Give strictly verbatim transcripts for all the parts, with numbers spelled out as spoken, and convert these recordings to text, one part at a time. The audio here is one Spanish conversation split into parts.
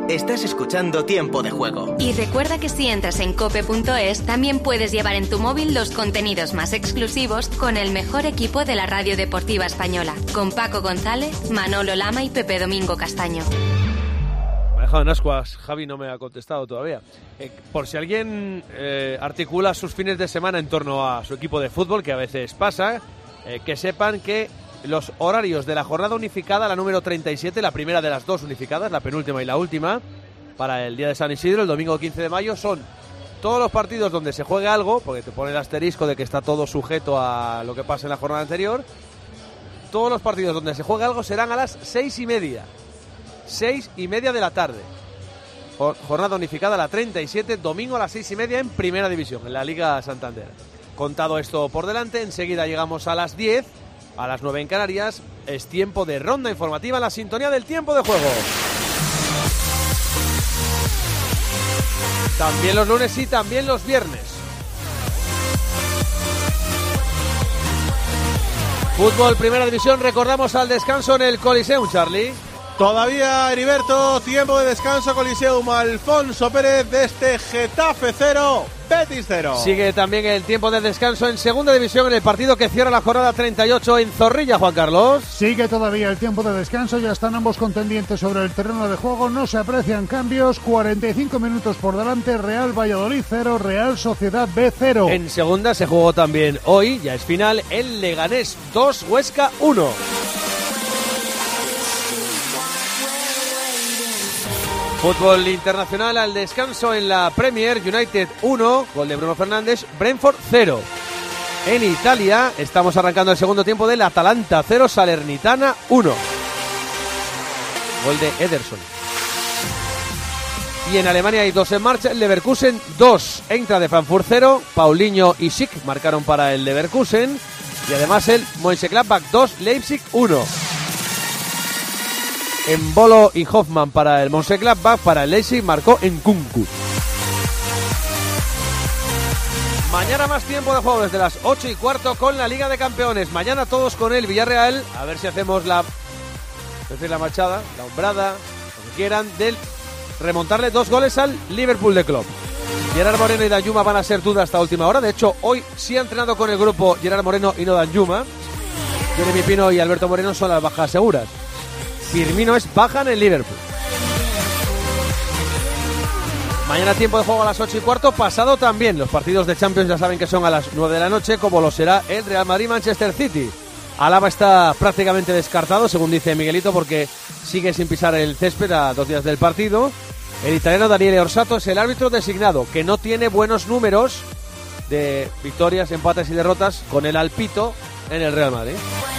Estás escuchando Tiempo de Juego. Y recuerda que si entras en cope punto es, también puedes llevar en tu móvil los contenidos más exclusivos con el mejor equipo de la radio deportiva española, con Paco González, Manolo Lama y Pepe Domingo Castaño. Me ha dejado en ascuas, Javi no me ha contestado todavía. Eh, por si alguien eh, articula sus fines de semana en torno a su equipo de fútbol, que a veces pasa, eh, que sepan que los horarios de la jornada unificada, la número treinta y siete, la primera de las dos unificadas, la penúltima y la última, para el día de San Isidro, el domingo quince de mayo, son todos los partidos donde se juegue algo, porque te pone el asterisco de que está todo sujeto a lo que pasa en la jornada anterior. Todos los partidos donde se juegue algo serán a las seis y media. Seis y media de la tarde. Jornada unificada, la treinta y siete, domingo a las seis y media en Primera División, en la Liga Santander. Contado esto por delante, enseguida llegamos a las diez. A las nueve en Canarias, es tiempo de ronda informativa en la sintonía del Tiempo de Juego. También los lunes y también los viernes. Fútbol Primera División, recordamos al descanso en el Coliseum, Charlie. Todavía, Heriberto, tiempo de descanso, Coliseum. Alfonso Pérez de este Getafe cero, Betis cero. Sigue también el tiempo de descanso en Segunda División en el partido que cierra la jornada treinta y ocho en Zorrilla, Juan Carlos. Sigue todavía el tiempo de descanso, ya están ambos contendientes sobre el terreno de juego, no se aprecian cambios, cuarenta y cinco minutos por delante, Real Valladolid cero, Real Sociedad B cero. En Segunda se jugó también hoy, ya es final, el Leganés dos, Huesca uno. Fútbol internacional al descanso en la Premier, United uno, gol de Bruno Fernández, Brentford cero. En Italia estamos arrancando el segundo tiempo del Atalanta cero, Salernitana uno. Gol de Ederson. Y en Alemania hay dos en marcha, el Leverkusen dos, Eintracht de Frankfurt cero, Paulinho y Schick marcaron para el Leverkusen. Y además el Mönchengladbach dos, Leipzig uno. En Bolo y Hoffman para el Mönchengladbach, para el Leipzig marcó en Nkunku. Mañana más tiempo de juego desde las ocho y cuarto con la Liga de Campeones. Mañana todos con el Villarreal, a ver si hacemos la, es decir, la machada, la hombrada, lo que quieran, del remontarle dos goles al Liverpool de Klopp. Gerard Moreno y Danjuma van a ser duda hasta última hora. De hecho, hoy sí ha entrenado con el grupo Gerard Moreno y no Danjuma. Jeremy Pino y Alberto Moreno son las bajas seguras. Firmino es baja en el Liverpool. Mañana tiempo de juego a las ocho y cuarto. Pasado también. Los partidos de Champions ya saben que son a las nueve de la noche, como lo será el Real Madrid-Manchester City. Alaba está prácticamente descartado, según dice Miguelito, porque sigue sin pisar el césped a dos días del partido. El italiano Daniele Orsato es el árbitro designado, que no tiene buenos números de victorias, empates y derrotas con el Alpito en el Real Madrid.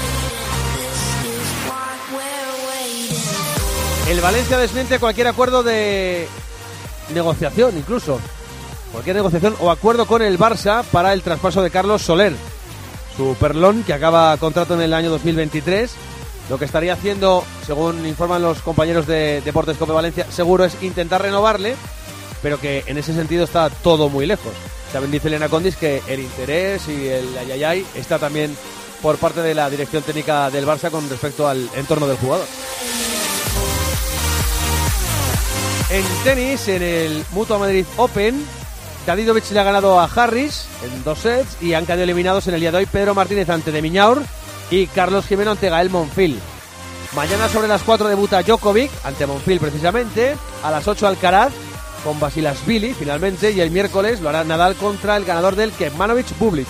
El Valencia desmiente cualquier acuerdo de negociación, incluso cualquier negociación o acuerdo con el Barça para el traspaso de Carlos Soler, su perlón que acaba contrato en el año dos mil veintitrés. Lo que estaría haciendo, según informan los compañeros de Deportes Cope Valencia, seguro es intentar renovarle, pero que en ese sentido está todo muy lejos. También dice Elena Condis que el interés y el ayayay está también por parte de la dirección técnica del Barça con respecto al entorno del jugador. En tenis, en el Mutua Madrid Open, Tadidovic le ha ganado a Harris en dos sets y han quedado eliminados en el día de hoy Pedro Martínez ante de Miñaur y Carlos Jimeno ante Gael Monfil. Mañana sobre las cuatro debuta Djokovic ante Monfil precisamente, a las ocho Alcaraz con Basilashvili finalmente, y el miércoles lo hará Nadal contra el ganador del Kecmanovic Bublik.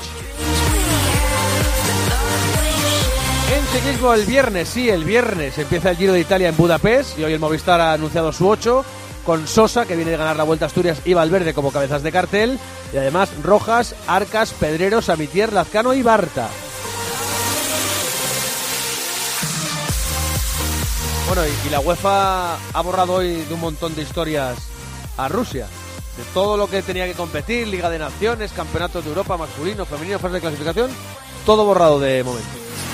En ciclismo el viernes, sí, el viernes empieza el Giro de Italia en Budapest y hoy el Movistar ha anunciado su ocho, con Sosa, que viene de ganar la Vuelta a Asturias, y Valverde como cabezas de cartel, y además Rojas, Arcas, Pedrero, Samitier, Lazcano y Barta. Bueno, y, y la UEFA ha borrado hoy de un montón de historias a Rusia, de todo lo que tenía que competir, Liga de Naciones, Campeonatos de Europa, masculino, femenino, fase de clasificación, todo borrado de momento.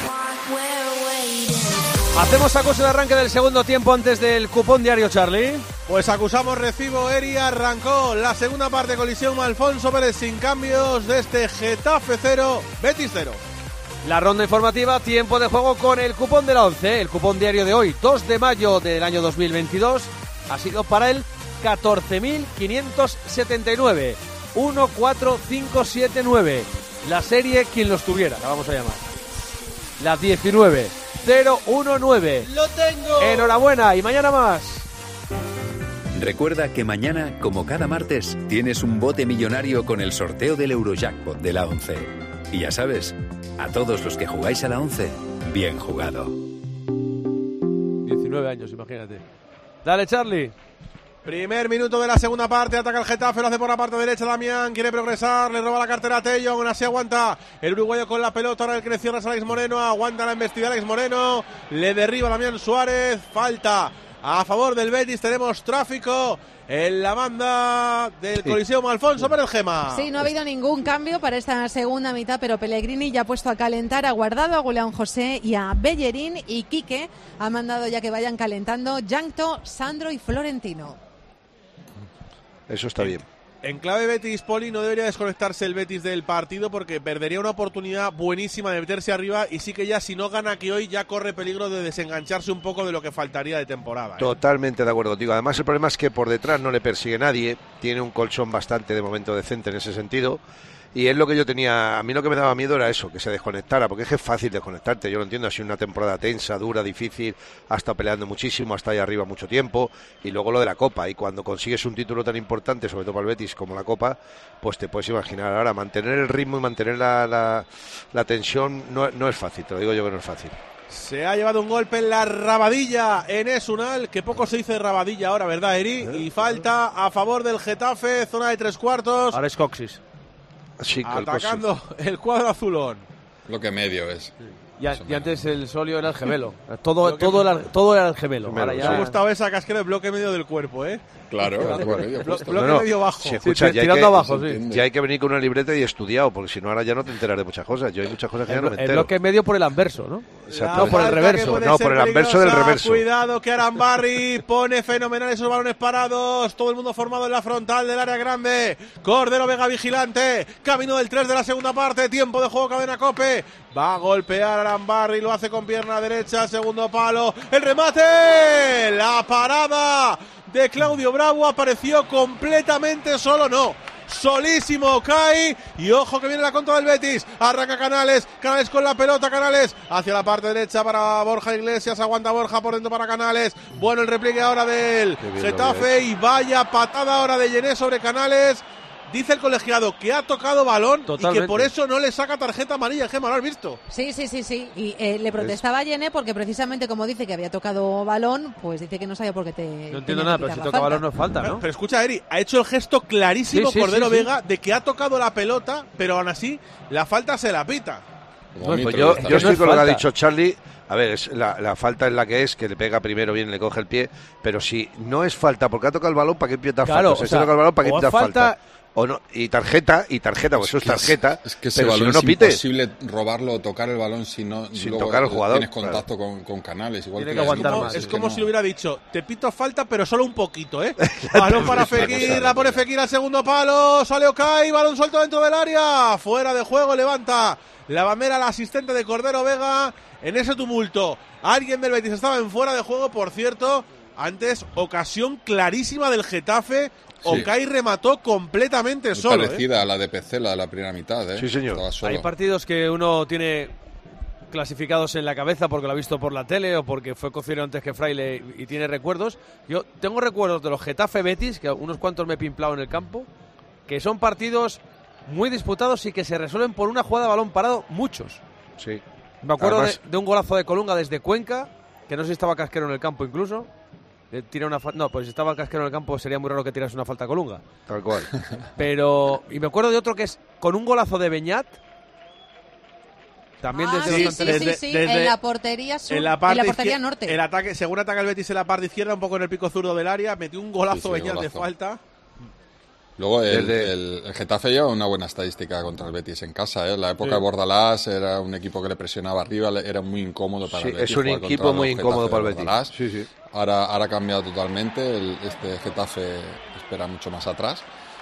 Hacemos acuso de arranque del segundo tiempo antes del cupón diario, Charlie. Pues acusamos recibo, Eri, arrancó la segunda parte, colisión Alfonso Pérez sin cambios de este Getafe cero, Betis cero. La ronda informativa, tiempo de juego con el cupón de la once. El cupón diario de hoy, dos de mayo del año dos mil veintidós, ha sido para el catorce mil quinientos setenta y nueve. uno cuatro cinco siete nueve. La serie, quien los tuviera, la vamos a llamar. La diecinueve cero uno nueve. ¡Lo tengo! Enhorabuena y mañana más. Recuerda que mañana, como cada martes, tienes un bote millonario con el sorteo del Eurojackpot de la once. Y ya sabes, a todos los que jugáis a la once, bien jugado. diecinueve años, imagínate. Dale, Charlie. Primer minuto de la segunda parte, ataca el Getafe, lo hace por la parte derecha Damián, quiere progresar, le roba la cartera a Tello, aún así aguanta el uruguayo con la pelota, ahora el que le cierra es Alex Moreno, aguanta la embestida Alex Moreno, le derriba Damián Suárez, falta a favor del Betis, tenemos tráfico en la banda del Coliseum Alfonso Pérez Gema. Sí, no ha habido ningún cambio para esta segunda mitad, pero Pellegrini ya ha puesto a calentar, ha guardado a Guleón José y a Bellerín, y Quique ha mandado ya que vayan calentando Yankto, Sandro y Florentino. Eso está bien. En clave Betis, Poli, no debería desconectarse el Betis del partido porque perdería una oportunidad buenísima de meterse arriba, y sí que ya si no gana aquí hoy ya corre peligro de desengancharse un poco de lo que faltaría de temporada, ¿eh? Totalmente de acuerdo contigo. Además el problema es que por detrás no le persigue nadie, tiene un colchón bastante de momento decente en ese sentido. Y es lo que yo tenía, a mí lo que me daba miedo era eso, que se desconectara, porque es que es fácil desconectarte, yo lo entiendo, ha sido una temporada tensa, dura, difícil, ha estado peleando muchísimo, hasta ahí arriba mucho tiempo, y luego lo de la Copa, y cuando consigues un título tan importante, sobre todo para el Betis como la Copa, pues te puedes imaginar, ahora mantener el ritmo y mantener la, la, la tensión no, no es fácil, te lo digo yo que no es fácil. Se ha llevado un golpe en la rabadilla en Esunal, que poco se dice rabadilla ahora, ¿verdad, Eri? Y falta a favor del Getafe, zona de tres cuartos. Ahora es Coxis. Sí, atacando el cuadro azulón. Bloque medio es. Y, a, y antes el Solio era el gemelo. Todo, todo, era, todo era el gemelo. Ahora ya... Me ha gustado esa casquera de bloque medio del cuerpo, ¿eh? Claro, bloque medio. Blo bloque no, no. medio bajo. Si escucha, sí, ya tirando hay que, abajo, sí. Ya hay que venir con una libreta y estudiado, porque si no ahora ya no te enteras de muchas cosas. Yo hay muchas cosas que el, ya no me entero. El bloque medio por el anverso, ¿no? Exacto. No, por el reverso. No, por el anverso del reverso. Cuidado que Arambarri pone fenomenal esos balones parados. Todo el mundo formado en la frontal del área grande. Cordero Vega vigilante. Camino del tres de la segunda parte. Tiempo de juego, cadena Cope. Va a golpear Arambarri. Lo hace con pierna derecha. Segundo palo. El remate. La parada de Claudio Bravo. Apareció completamente solo. No. Solísimo Kai, y ojo que viene la contra del Betis, arranca Canales, Canales con la pelota, Canales hacia la parte derecha para Borja Iglesias, aguanta Borja por dentro para Canales, bueno el repliegue ahora del Getafe, y vaya patada ahora de Yené sobre Canales. Dice el colegiado que ha tocado balón. Totalmente. Y que por eso no le saca tarjeta amarilla. Gemma, ¿lo has visto? Sí, sí, sí, sí. Y eh, le protestaba a Yené porque precisamente como dice que había tocado balón, pues dice que no sabía por qué te... No entiendo nada, pero si toca balón no es falta, ¿no? Pero, pero escucha, Eri, ha hecho el gesto clarísimo sí, sí, Cordero sí, sí. Vega de que ha tocado la pelota, pero aún así la falta se la pita. Bueno, pues yo, yo estoy no con lo que ha dicho Charlie. A ver, es la, la falta es la que es, que le pega primero bien, le coge el pie, pero si no es falta, porque ha tocado el balón, ¿para qué pitas claro, falta? O sea, o sea, si toca el balón, ¿para qué pitas falta? falta? O no, y tarjeta, y tarjeta, pues eso es tarjeta. Es, es que ese pero balón si no, es no pites. imposible robarlo o tocar el balón si no sin tocar al jugador. Tienes contacto claro. con, con Canales. Igual Tiene que que aguantar como, más. Es es como no. si le hubiera dicho, te pito falta, pero solo un poquito, ¿eh? Balón para Fekir, la pone Fekir al segundo palo, sale Okai, balón suelto dentro del área, fuera de juego, levanta la bandera al asistente de Cordero Vega en ese tumulto. Alguien del Betis estaba en fuera de juego, por cierto, antes ocasión clarísima del Getafe. Sí. Okai remató completamente Muy solo. Parecida ¿eh? a la de Pecela, la primera mitad, ¿eh? Sí, señor. Hay partidos que uno tiene clasificados en la cabeza porque lo ha visto por la tele o porque fue cocinero antes que Fraile y tiene recuerdos. Yo tengo recuerdos de los Getafe Betis, que unos cuantos me he pimplado en el campo, que son partidos muy disputados y que se resuelven por una jugada de balón parado, muchos. Sí. Me acuerdo Además, de, de un golazo de Colunga desde Cuenca, que no sé si estaba Casquero en el campo incluso. Tira una fa- no, pues si estaba el Casquero en el campo sería muy raro que tirase una falta a Colunga. Tal cual. Pero, y me acuerdo de otro que es con un golazo de Beñat. También ah, desde sí, los sí, desde, sí, sí. desde, en la portería sur, en la, parte en la portería izquier- norte. El ataque, según ataca el Betis en la parte izquierda, un poco en el pico zurdo del área, metió un golazo Sí, sí, Beñat golazo. de falta. Luego el, Desde- el, el Getafe lleva una buena estadística contra el Betis en casa, ¿eh? En la época Sí. de Bordalás era un equipo que le presionaba arriba, le- era muy incómodo para Sí, el Betis. es un jugar equipo contra muy los incómodo Getafe para el de Betis. Bordalás. Sí, sí. Ahora, ahora ha cambiado totalmente, el, este Getafe espera mucho más atrás.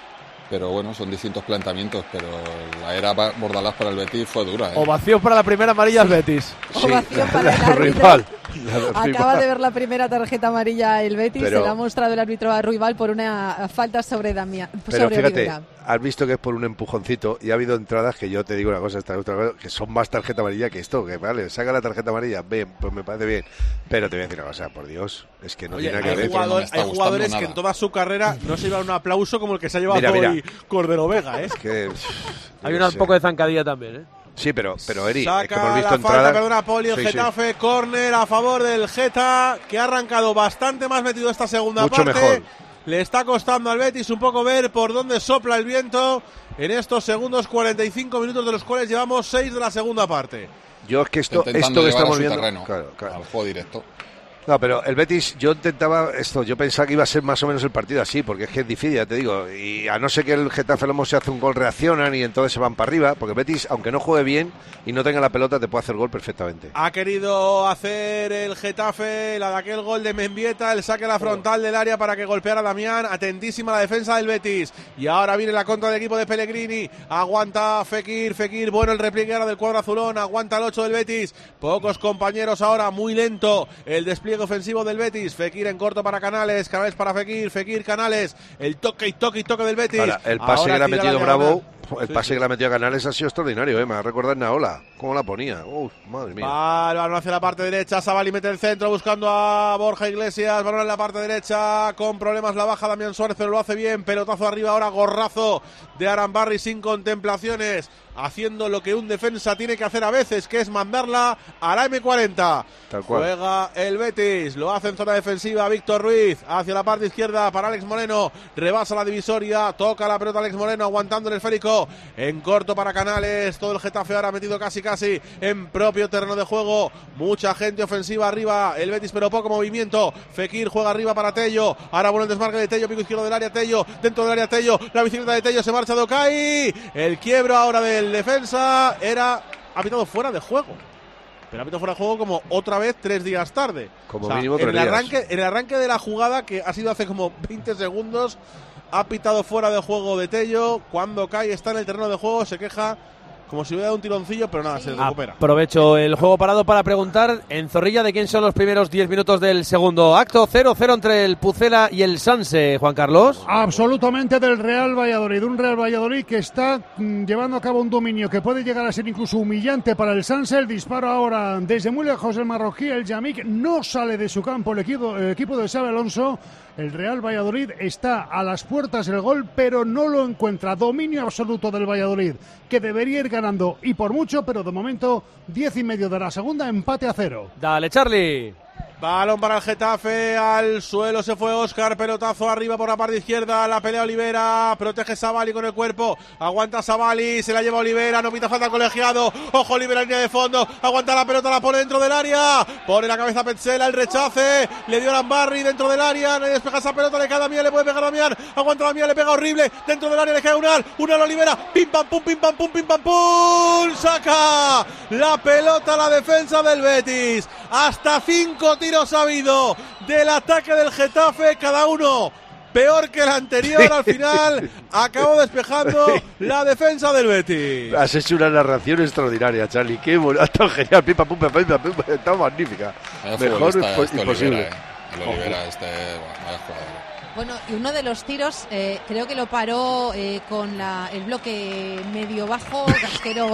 pero bueno, son distintos planteamientos, pero la era Bordalás para el Betis fue dura, ¿eh? Ovación para la primera amarilla al Betis. Sí. Ovación para el árbitro. Acaba de ver la primera tarjeta amarilla el Betis, pero, se la ha mostrado el árbitro a Ruibal por una falta sobre Damián. Pero sobre fíjate, Olivera. Has visto que es por un empujoncito y ha habido entradas que yo te digo una cosa, esta otra cosa, que son más tarjeta amarilla que esto, que vale, saca la tarjeta amarilla, bien, pues me parece bien, pero te voy a decir una cosa, por Dios, es que no Oye, tiene nada que hay ver. Jugador, no hay jugadores que en toda su carrera no se llevan un aplauso como el que se ha llevado mira, mira. hoy Cordero Vega, ¿eh? Es que, hay un poco de zancadilla también, ¿eh? Sí, pero, pero Eri, saca es que hemos visto la entradas. Falta, perdona, Poli, el sí, Getafe, sí. córner a favor del Geta, que ha arrancado bastante más metido esta segunda Mucho parte. Mejor. Le está costando al Betis un poco ver por dónde sopla el viento en estos segundos cuarenta y cinco minutos, de los cuales llevamos seis de la segunda parte. Yo es que esto, esto que estamos viendo terreno, claro, claro. al juego directo. No, pero el Betis, yo intentaba esto, yo pensaba que iba a ser más o menos el partido así, porque es que es difícil, ya te digo, y a no ser que el Getafe Lomo se hace un gol, reaccionan y entonces se van para arriba, porque el Betis, aunque no juegue bien y no tenga la pelota, te puede hacer gol perfectamente. Ha querido hacer el Getafe, la de aquel gol de Mendieta, el saque a la frontal del área para que golpeara a Damián, atentísima la defensa del Betis, y ahora viene la contra del equipo de Pellegrini, aguanta Fekir, Fekir, bueno el repliegue ahora del cuadro azulón, aguanta el ocho del Betis, pocos compañeros ahora, muy lento el despliegue ofensivo del Betis. Fekir en corto para Canales, Canales para Fekir, Fekir, Canales, el toque y toque y toque del Betis. Ahora, el pase ahora que le ha metido Bravo, el sí, pase sí. que le ha metido a Canales ha sido extraordinario, ¿eh? Me ha recordado en Naola, cómo la ponía. Uf, madre mía. Va, el balón hacia la parte derecha, Sabali mete el centro buscando a Borja Iglesias, balón en la parte derecha, con problemas la baja Damián Suárez, pero lo hace bien, pelotazo arriba, ahora gorrazo de Arambarri sin contemplaciones, haciendo lo que un defensa tiene que hacer a veces, que es mandarla a la eme cuarenta. Tal cual. Juega el Betis, lo hace en zona defensiva Víctor Ruiz, hacia la parte izquierda para Alex Moreno, rebasa la divisoria, toca la pelota Alex Moreno, aguantando el esférico, en corto para Canales, todo el Getafe ahora metido casi casi en propio terreno de juego, mucha gente ofensiva arriba, el Betis pero poco movimiento, Fekir juega arriba para Tello, ahora bueno el desmarque de Tello, pico izquierdo del área Tello, dentro del área Tello, la bicicleta de Tello, se marcha de Okai, el quiebro ahora del defensa, era, ha pitado fuera de juego. Pero ha pitado fuera de juego como otra vez tres días tarde. Como o sea, mínimo en tres el días. arranque, en el arranque de la jugada, que ha sido hace como veinte segundos, ha pitado fuera de juego de Tello. Cuando cae está en el terreno de juego, se queja como si hubiera dado un tironcillo, pero nada, se recupera. Aprovecho el juego parado para preguntar en Zorrilla de quién son los primeros diez minutos del segundo acto. cero cero entre el Pucela y el Sanse, Juan Carlos. Absolutamente del Real Valladolid, un Real Valladolid que está mm, llevando a cabo un dominio que puede llegar a ser incluso humillante para el Sanse. El disparo ahora desde muy lejos el marroquí, el Yamik, no sale de su campo el equipo, el equipo de Xabi Alonso. El Real Valladolid está a las puertas del gol, pero no lo encuentra. Dominio absoluto del Valladolid, que debería ir ganando y por mucho, pero de momento diez y medio de la segunda, empate a cero. Dale, Charlie. Balón para el Getafe, al suelo se fue Óscar, pelotazo arriba por la parte izquierda, la pelea Olivera, protege Sabali con el cuerpo, aguanta Sabali, se la lleva Olivera, no pita falta al colegiado, ojo Olivera en línea de fondo, aguanta la pelota, la pone dentro del área, pone la cabeza Petzela, el rechace, le dio a Lambarri dentro del área, no despeja esa pelota, le cae a Damián, le puede pegar a Damián, aguanta Damián, le pega horrible, dentro del área le cae Unal, Unal Olivera, pim pam pum, pim pam pum, pim pam pum, saca la pelota a la defensa del Betis, hasta cinco tiros ha habido del ataque del Getafe, cada uno peor que el anterior. Al final acabó despejando la defensa del Betis. Has hecho una narración extraordinaria, Charlie. Qué bueno, ha estado genial. Pipa, pum, pipa, pipa, pipa, está magnífica. Vaya Mejor futbolista, este imposible. Olivera, eh. El Olivera, este, bueno, vaya jugador. Bueno, y uno de los tiros eh, creo que lo paró eh, con la, el bloque medio bajo, casquero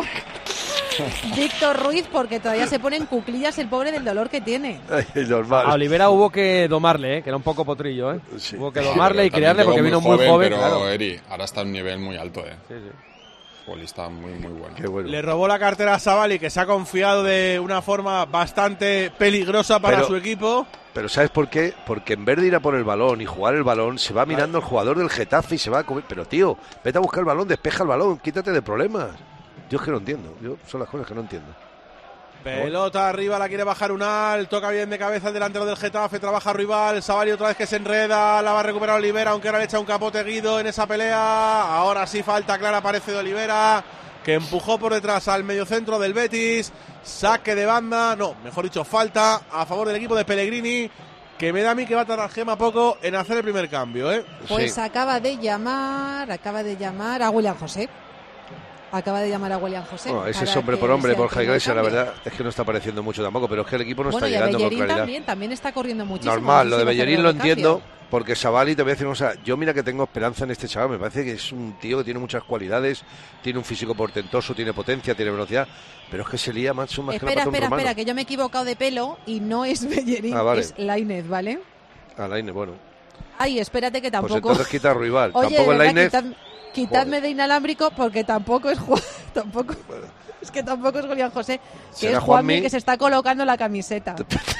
Víctor Ruiz, porque todavía se pone en cuclillas el pobre del dolor que tiene. Ay, normal. A Olivera hubo que domarle, ¿eh? Que era un poco potrillo, ¿eh? Sí. Hubo que Sí, domarle y pero criarle porque también vino muy joven, joven. Pero Claro. Eri, ahora está a un nivel muy alto, ¿eh? Sí, sí. Futbolista muy, muy bueno. Qué bueno. Le robó la cartera a Sabali, que se ha confiado de una forma bastante peligrosa para Pero- su equipo. Pero ¿sabes por qué? Porque en vez de ir a por el balón y jugar el balón, se va mirando el jugador del Getafe y se va a comer. Pero tío, vete a buscar el balón, despeja el balón, quítate de problemas. Yo es que no entiendo. Yo son las cosas que no entiendo. Pelota arriba, la quiere bajar Unal, toca bien de cabeza el delantero del Getafe, trabaja rival, Sabali otra vez que se enreda, la va a recuperar Olivera, aunque ahora le echa un capote Guido en esa pelea. Ahora sí falta clara, parece de Olivera, que empujó por detrás al mediocentro del Betis. Saque de banda, no, mejor dicho, falta a favor del equipo de Pellegrini. que me da a mí que va a tardar Gema poco en hacer el primer cambio, ¿eh? Pues Sí. acaba de llamar, acaba de llamar a William José. Acaba de llamar a William José. Bueno, ese es para hombre que por hombre, sea el Borja primer Iglesias, la cambio. verdad es que no está apareciendo mucho tampoco, pero es que el equipo no Bueno, está y a llegando con Bellerín claridad. también, también está corriendo muchísimo. Normal, lo de no sé si va a Bellerín hacer lo doble cambio. entiendo, porque Savali, te voy a decir una cosa, yo mira que tengo esperanza en este chaval, me parece que es un tío que tiene muchas cualidades, tiene un físico portentoso, tiene potencia, tiene velocidad, pero es que se lía más, más que Espera, la pata de un espera, romano. espera, que yo me he equivocado de pelo y no es Bellerín, Ah, vale. es Lainez, ¿vale? Ah, Lainez, bueno. Ay, espérate que Pues tampoco... entonces quita a Ruibal, Oye, tampoco es de verdad, Lainez. quitad- quitadme de inalámbrico porque tampoco es Juan, tampoco... Es que tampoco es Julián José, que Será es Juanmi Juanmi. que se está colocando la camiseta.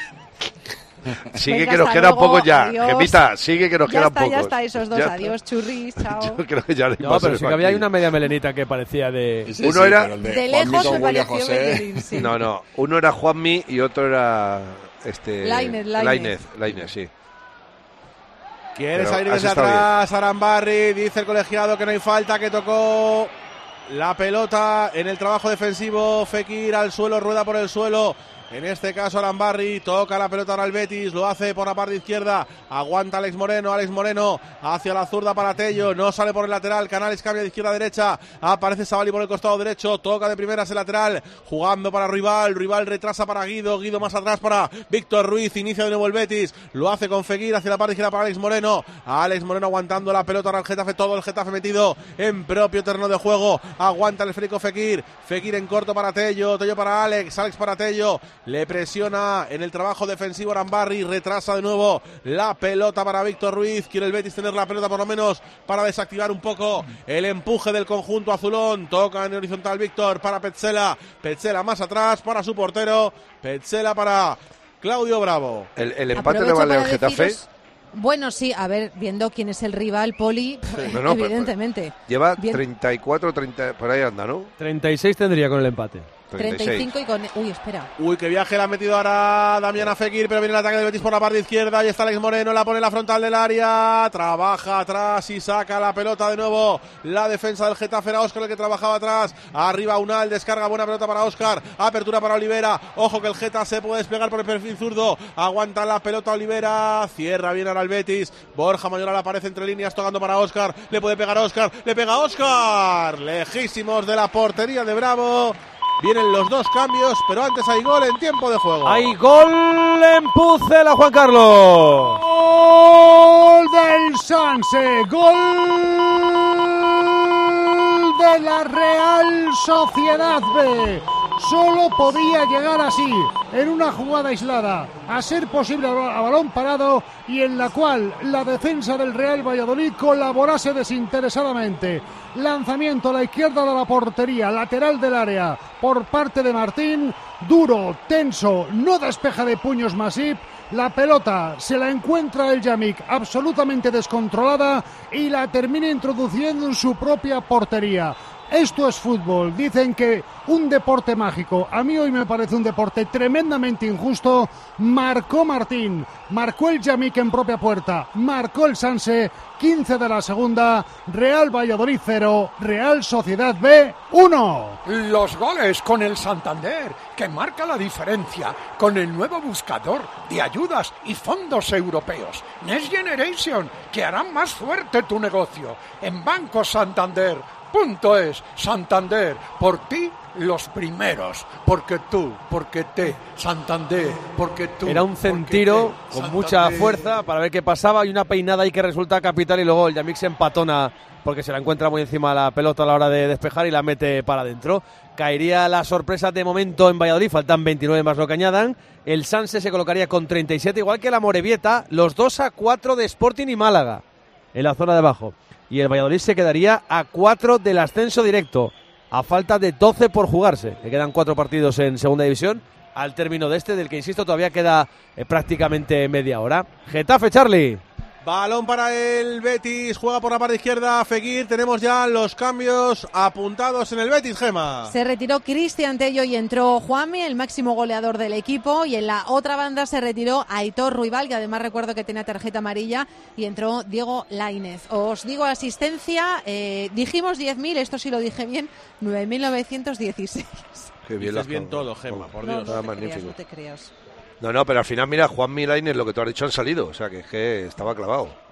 Sigue Venga, que nos hasta quedan luego, pocos ya, adiós. Gemita, sigue que nos Ya quedan está, pocos. ya está, esos dos, Ya está. adiós, churris, chao. Yo creo que ya no hay No, más pero en sí el que había ahí banquillo. una media melenita que parecía de... Sí, Uno sí, era- pero el De Juanmi lejos con me William pareció José. Bellerín, sí. No, no, uno era Juanmi y otro era este Lainez, Lainez. Lainez, Lainez, sí. Quiere Pero salir has desde estado atrás Arambarri, dice el colegiado que no hay falta, que tocó la pelota en el trabajo defensivo. Fekir al suelo, rueda por el suelo. En este caso Arambarri toca la pelota ahora el Betis, lo hace por la parte izquierda, aguanta Alex Moreno, Alex Moreno hacia la zurda para Tello, no sale por el lateral, Canales cambia de izquierda a derecha, aparece Savali por el costado derecho, toca de primeras el lateral, jugando para Ruibal, Ruibal retrasa para Guido, Guido más atrás para Víctor Ruiz, inicia de nuevo el Betis, lo hace con Fekir hacia la parte izquierda para Alex Moreno, Alex Moreno aguantando la pelota ahora el Getafe, todo el Getafe metido en propio terreno de juego, aguanta el esférico Fekir, Fekir en corto para Tello, Tello para Alex, Alex para Tello, le presiona en el trabajo defensivo Arambarri, retrasa de nuevo la pelota para Víctor Ruiz, quiere el Betis tener la pelota por lo menos para desactivar un poco el empuje del conjunto azulón, toca en horizontal Víctor para Petzela, Petzela más atrás para su portero, Petzela para Claudio Bravo. El, el empate le Aprovecho vale al para Getafe. deciros- Bueno, sí, a ver, viendo quién es el rival, Poli, No, no, pero- evidentemente. Lleva Bien. treinta y cuatro, treinta, por ahí anda, ¿no? treinta y seis tendría con el empate. treinta y cinco y con... Uy, espera. Uy, qué viaje le ha metido ahora Damián a Fekir, pero viene el ataque del Betis por la parte izquierda. Ahí está Alex Moreno, la pone en la frontal del área. Trabaja atrás y saca la pelota de nuevo. La defensa del Getafe era Óscar el que trabajaba atrás. Arriba Unal, descarga, buena pelota para Óscar. Apertura para Olivera. Ojo que el Getafe se puede despegar por el perfil zurdo. Aguanta la pelota Olivera. Cierra bien ahora el Betis. Borja Mayoral aparece entre líneas tocando para Óscar. Le puede pegar Óscar. Le pega Óscar. Lejísimos de la portería de Bravo. Vienen los dos cambios, pero antes hay gol en tiempo de juego. Hay gol en Pucela, Juan Carlos. Gol del Sanse, gol de la Real Sociedad B. Solo podía llegar así, en una jugada aislada, a ser posible a balón parado y en la cual la defensa del Real Valladolid colaborase desinteresadamente. Lanzamiento a la izquierda de la portería, lateral del área, por parte de Martín. Duro, tenso, no despeja de puños Masip. La pelota se la encuentra el Yamik absolutamente descontrolada y la termina introduciendo en su propia portería. Esto es fútbol. Dicen que un deporte mágico. A mí hoy me parece un deporte tremendamente injusto. Marcó Martín, marcó el Yamik en propia puerta, marcó el Sanse, quince de la segunda, Real Valladolid cero, Real Sociedad B uno. Los goles con el Santander, que marca la diferencia con el nuevo buscador de ayudas y fondos europeos. Next Generation, que harán más fuerte tu negocio. En Banco Santander. Punto es, Santander, por ti los primeros, porque tú, porque te, Santander, porque tú. Era un centiro te, con mucha fuerza para ver qué pasaba y una peinada ahí que resulta capital y luego el Yamik se empatona porque se la encuentra muy encima la pelota a la hora de despejar y la mete para adentro. Caería la sorpresa de momento en Valladolid, faltan veintinueve más lo que añadan. El Sanse se colocaría con treinta y siete, igual que la Morevieta, los dos a cuatro de Sporting y Málaga en la zona de abajo. Y el Valladolid se quedaría a cuatro del ascenso directo, a falta de doce por jugarse. Le quedan cuatro partidos en segunda división, al término de este, del que, insisto, todavía queda eh, prácticamente media hora. Getafe, Charlie. Balón para el Betis, juega por la parte izquierda Fekir, tenemos ya los cambios apuntados en el Betis, Gema. Se retiró Cristian Tello y entró Juanmi, el máximo goleador del equipo, y en la otra banda se retiró Aitor Ruibal, que además recuerdo que tenía tarjeta amarilla, y entró Diego Lainez. Os digo asistencia, eh, dijimos diez mil, esto sí lo dije bien, nueve mil novecientos dieciséis. Qué bien, Dices bien todo, Gema, por No, Dios. no te magnífico. creas, no te creas. No, no, pero al final, mira, Juan Milaines, lo que tú has dicho, han salido. O sea, que es que estaba clavado.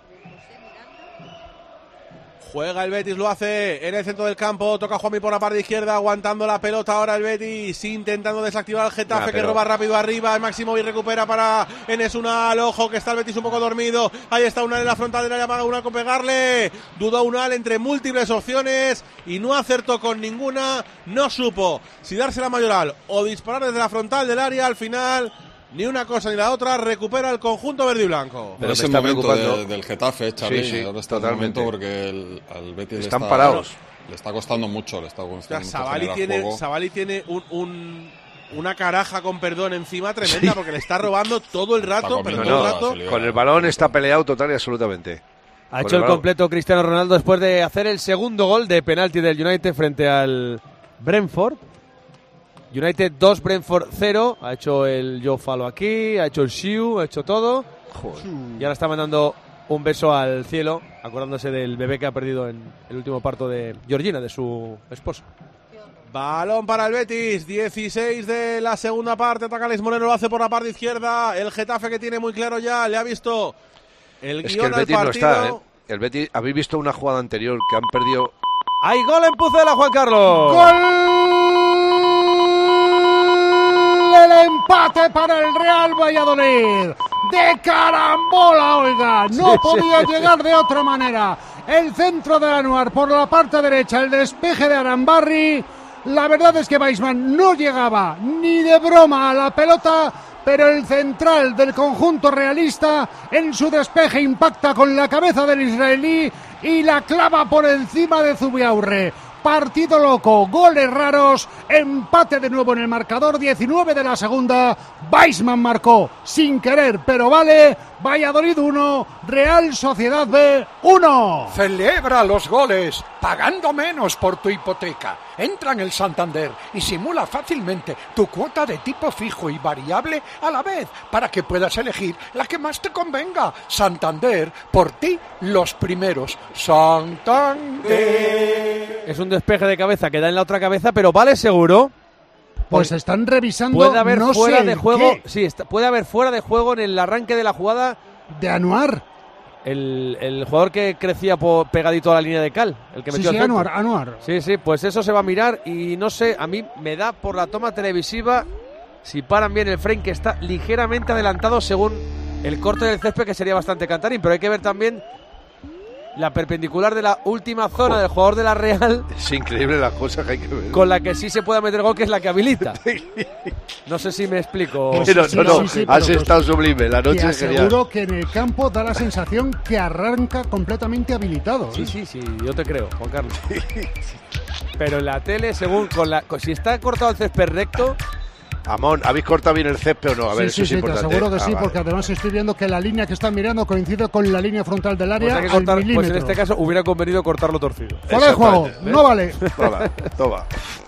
Juega el Betis, lo hace en el centro del campo, toca Juanmi por la parte izquierda, aguantando la pelota ahora el Betis, intentando desactivar al Getafe, nah, pero... que roba rápido arriba, el Máximo y recupera para Enes Unal, ojo que está el Betis un poco dormido, ahí está Unal en la frontal del área, paga Unal con pegarle, dudó Unal entre múltiples opciones y no acertó con ninguna, no supo si dársela a Mayoral o disparar desde la frontal del área, al final... Ni una cosa ni la otra, recupera el conjunto verde y blanco. Pero es el momento de, del Getafe, Charly, sí, sí, ahora está totalmente. El momento porque el, al Betis están le está, parados. Le está costando mucho, le está costando o sea, mucho Savali tiene, Savali tiene un, un, una caraja con perdón encima tremenda, sí. porque le está robando todo el rato, pero todo no, el rato. Con el balón está peleado total y absolutamente. Ha hecho el, el completo Cristiano Ronaldo después de hacer el segundo gol de penalti del United frente al Brentford. United dos, Brentford cero. Ha hecho el Joe Falo aquí, ha hecho el Shiu, ha hecho todo. Joder. Y ahora está mandando un beso al cielo, acordándose del bebé que ha perdido en el último parto de Georgina, de su esposo. Balón para el Betis, dieciséis de la segunda parte. Ataca Alex Moreno, lo hace por la parte izquierda. El Getafe que tiene muy claro ya, le ha visto el es guión que el Betis al partido. No está, ¿eh? El Betis, habéis visto una jugada anterior que han perdido. ¡Hay gol en Pucela, Juan Carlos! ¡Gol! El empate para el Real Valladolid. De carambola, oiga. No sí, podía sí, llegar sí. de otra manera. El centro de Anuar por la parte derecha, el despeje de Arambarri. La verdad es que Weissman no llegaba ni de broma a la pelota, pero el central del conjunto realista en su despeje impacta con la cabeza del israelí y la clava por encima de Zubiaurre. Partido loco, goles raros, empate de nuevo en el marcador, diecinueve de la segunda. Weissman marcó sin querer, pero vale. Valladolid uno, Real Sociedad B uno. Celebra los goles, pagando menos por tu hipoteca. Entra en el Santander y simula fácilmente tu cuota de tipo fijo y variable a la vez, para que puedas elegir la que más te convenga. Santander, por ti los primeros. Santander. Es un despeje de cabeza que da en la otra cabeza, pero vale seguro. Pues están revisando. Puede haber no fuera sé de juego. ¿qué? Sí, está, puede haber fuera de juego en el arranque de la jugada de Anuar. El, el jugador que crecía por, pegadito a la línea de cal, el que metió sí, sí, al Anuar, Anuar. Sí, sí, pues eso se va a mirar y no sé, a mí me da por la toma televisiva si paran bien el frame, que está ligeramente adelantado según el corte del césped, que sería bastante cantarín, pero hay que ver también la perpendicular de la última zona oh. del jugador de la Real. Es increíble las cosas que hay que ver. Con la que sí se puede meter gol, que es la que habilita. No sé si me explico. Pues pero, sí, no, no, sí, sí, has pero, estado sublime. La noche es genial. Seguro que en el campo da la sensación que arranca completamente habilitado. Sí, ¿eh? sí, sí, yo te creo, Juan Carlos. Pero en la tele, según con la, si está cortado el césped recto. Amón, ¿habéis cortado bien el césped o no? A ver, sí, eso sí, es sí, te aseguro que ah, sí, vale. Porque además estoy viendo que la línea que están mirando coincide con la línea frontal del área. Pues, cortar, pues en este caso hubiera convenido cortarlo torcido. Fuera de juego, no vale. Toma, toma.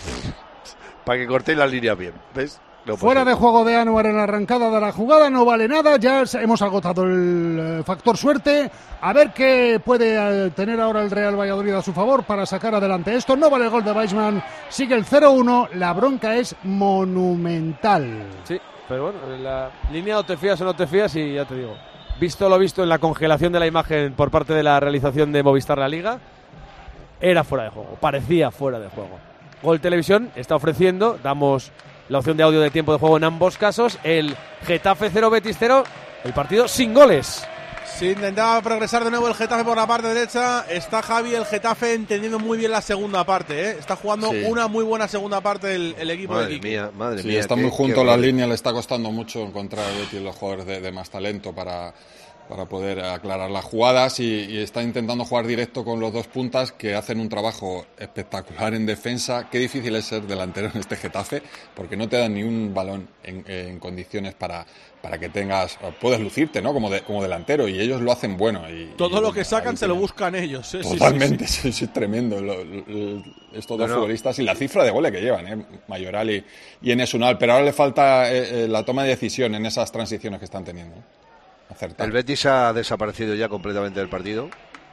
Para que cortéis la línea bien, ¿ves? No Fuera de juego de Anuar en la arrancada de la jugada, no vale nada, ya hemos agotado el factor suerte. A ver qué puede tener ahora el Real Valladolid a su favor para sacar adelante esto. No vale el gol de Weissman, sigue el cero uno, la bronca es monumental. Sí, pero bueno, en la línea o te fías o no te fías y ya te digo. Visto lo visto en la congelación de la imagen por parte de la realización de Movistar La Liga, era fuera de juego, parecía fuera de juego. Gol Televisión está ofreciendo, damos la opción de audio de tiempo de juego en ambos casos. El Getafe cero, Betis cero, el partido sin goles. Sí, intentaba progresar de nuevo el Getafe por la parte derecha. Está Javi, el Getafe, entendiendo muy bien la segunda parte, ¿eh? Está jugando sí. una muy buena segunda parte el, el equipo madre de Quique. Mía, madre sí, mía, está qué, muy junto qué a la línea, le está costando mucho encontrar a Betis los jugadores de, de más talento para... para poder aclarar las jugadas y, y está intentando jugar directo con los dos puntas que hacen un trabajo espectacular en defensa. Qué difícil es ser delantero en este Getafe, porque no te dan ni un balón en, en condiciones para, para que tengas, puedes lucirte, ¿no? Como, de, como delantero, y ellos lo hacen bueno. Y, Todo y, lo que sacan se lo buscan ellos. ¿eh? Totalmente, sí, sí, sí. sí, es tremendo lo, lo, estos dos no, futbolistas y la cifra de goles que llevan, ¿eh? Mayoral y, y Enes Unal, pero ahora le falta eh, eh, la toma de decisión en esas transiciones que están teniendo, ¿eh? Acertar. El Betis ha desaparecido ya completamente del partido.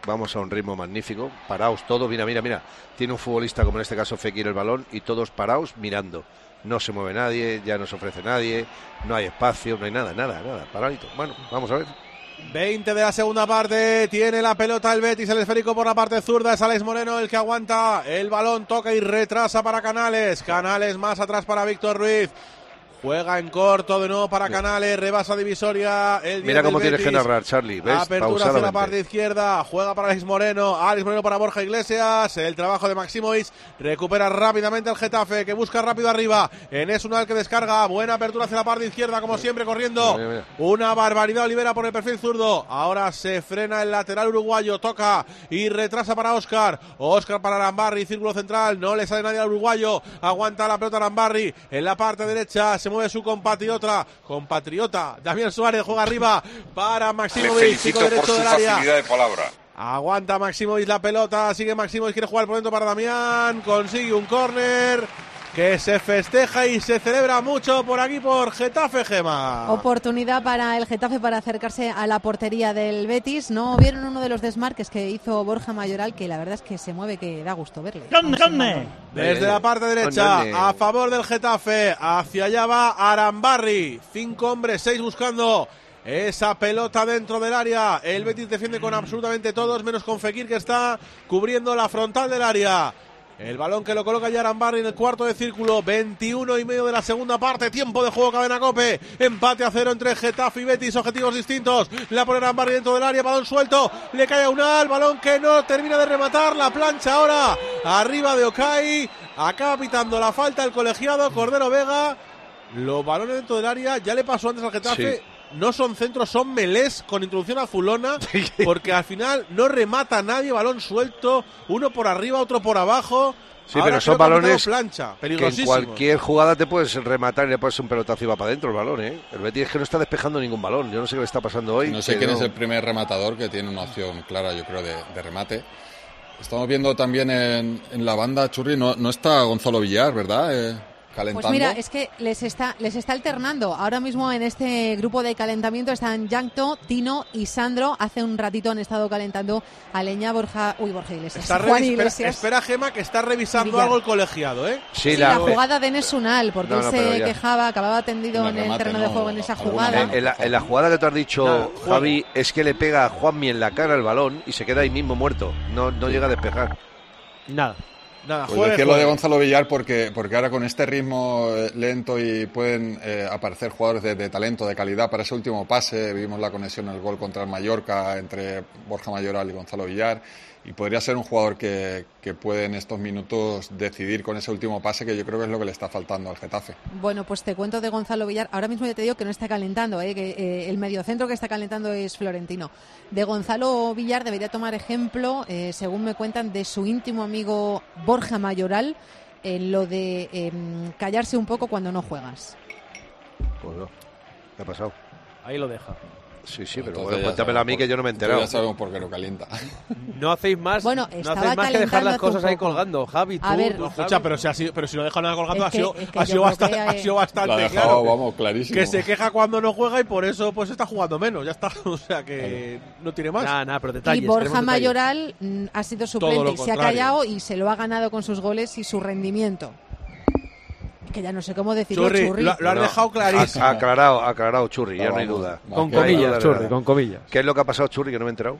vamos a un ritmo magnífico, paraos todos, mira, mira, mira, tiene un futbolista como en este caso Fekir el balón y todos paraos mirando, no se mueve nadie, ya no se ofrece nadie, no hay espacio, no hay nada, nada, nada, paradito. Bueno, vamos a ver. veinte de la segunda parte, tiene la pelota el Betis, el esférico por la parte zurda, es Alex Moreno el que aguanta el balón, toca y retrasa para Canales, Canales más atrás para Víctor Ruiz. Juega en corto de nuevo para Canales, rebasa divisoria. El Mira cómo tienes que narrar, Charlie. ¿Ves? Apertura hacia la parte izquierda, juega para Alex Moreno, Alex Moreno para Borja Iglesias. El trabajo de Maximovic, recupera rápidamente el Getafe, que busca rápido arriba. Enes Unal que descarga, buena apertura hacia la parte izquierda, como siempre corriendo. Mira, mira. Una barbaridad Olivera por el perfil zurdo. Ahora se frena el lateral uruguayo, toca y retrasa para Óscar. Óscar para Arambarri, círculo central, no le sale nadie al uruguayo. Aguanta la pelota Arambarri en la parte derecha, se mueve su compatriota, compatriota Damián Suárez, juega arriba para Maximovic, chico derecho del área. De palabra. Aguanta Maximovic la pelota, sigue Maximovic, quiere jugar por dentro para Damián, consigue un córner que se festeja y se celebra mucho por aquí por Getafe, Gema. Oportunidad para el Getafe para acercarse a la portería del Betis. No vieron uno de los desmarques que hizo Borja Mayoral, que la verdad es que se mueve, que da gusto verle. ¿Dónde, dónde? Desde la parte derecha, a favor del Getafe, hacia allá va Arambarri. Cinco hombres, seis buscando esa pelota dentro del área. El Betis defiende con absolutamente todos, menos con Fekir, que está cubriendo la frontal del área. El balón que lo coloca ya Arambarri en el cuarto de círculo, veintiuno y medio de la segunda parte, tiempo de juego, Cadena COPE, empate a cero entre Getafe y Betis, objetivos distintos, la pone Arambarri dentro del área, balón suelto, le cae a Unal, balón que no termina de rematar, la plancha ahora, arriba de Okay, acaba pitando la falta el colegiado, Cordero Vega, los balones dentro del área, ya le pasó antes al Getafe. Sí. No son centros, son melés con introducción azulona, porque al final no remata nadie, balón suelto, uno por arriba, otro por abajo. Sí, ahora pero son balones plancha, que en cualquier jugada te puedes rematar y le pones un pelotazo y va para adentro el balón, ¿eh? El Betis es que no está despejando ningún balón, yo no sé qué le está pasando hoy. No sé quién no... es el primer rematador que tiene una opción clara, yo creo, de, de remate. Estamos viendo también en, en la banda, Churri, no, no está Gonzalo Villar, ¿verdad? Eh... Calentando. Pues mira, es que les está les está alternando. Ahora mismo en este grupo de calentamiento están Yankto, Tino y Sandro. Hace un ratito han estado calentando a Leña, Borja, uy, Borja Iglesias. Está Juan revis- Iglesias. Espera, espera, Gema, que está revisando algo el colegiado, ¿eh? Sí, sí la, la jugada de Enes Unal, porque no, no, él se quejaba, acababa tendido en el terreno no, de juego en esa jugada. En, en, la, en la jugada que tú has dicho, no, Javi, es que le pega a Juanmi en la cara el balón y se queda ahí mismo muerto. No, no llega a despejar. Nada. Nada, pues decir lo de Gonzalo Villar porque, porque ahora con este ritmo lento y pueden eh, aparecer jugadores de, de talento, de calidad para ese último pase. Vimos la conexión en el gol contra el Mallorca entre Borja Mayoral y Gonzalo Villar y podría ser un jugador que, que puede en estos minutos decidir con ese último pase, que yo creo que es lo que le está faltando al Getafe. Bueno, pues te cuento de Gonzalo Villar. Ahora mismo ya te digo que no está calentando, ¿eh? que eh, el mediocentro que está calentando es Florentino. De Gonzalo Villar debería tomar ejemplo, eh, según me cuentan, de su íntimo amigo Borja Mayoral, en lo de eh, callarse un poco cuando no juegas. Pues no. ¿Qué ha pasado? Ahí lo deja. Sí, sí, pero bueno, cuéntamelo a mí que yo no me he enterado. Ya sabemos por qué lo calienta. No hacéis más, bueno, no hacéis más que dejar las cosas ahí colgando, Javi. Tú, a ver, no, escucha, pero si, ha sido, pero si lo dejan colgando, es que, ha sido, es que ha sido bastante, hay... ha sido bastante dejado, claro. Vamos, clarísimo. Que se queja cuando no juega y por eso pues está jugando menos, ya está. O sea que claro. No tiene más. Nah, nah, pero detalles, y Borja Mayoral mm, ha sido suplente y se ha callado y se lo ha ganado con sus goles y su rendimiento. Que ya no sé cómo decirlo, Churri. Churri. Lo, lo has no, dejado clarísimo. Aclarado, aclarado, Churri, ya no, no hay duda. Con comillas, Churri, con comillas. ¿Qué es lo que ha pasado, Churri, que no me he enterado?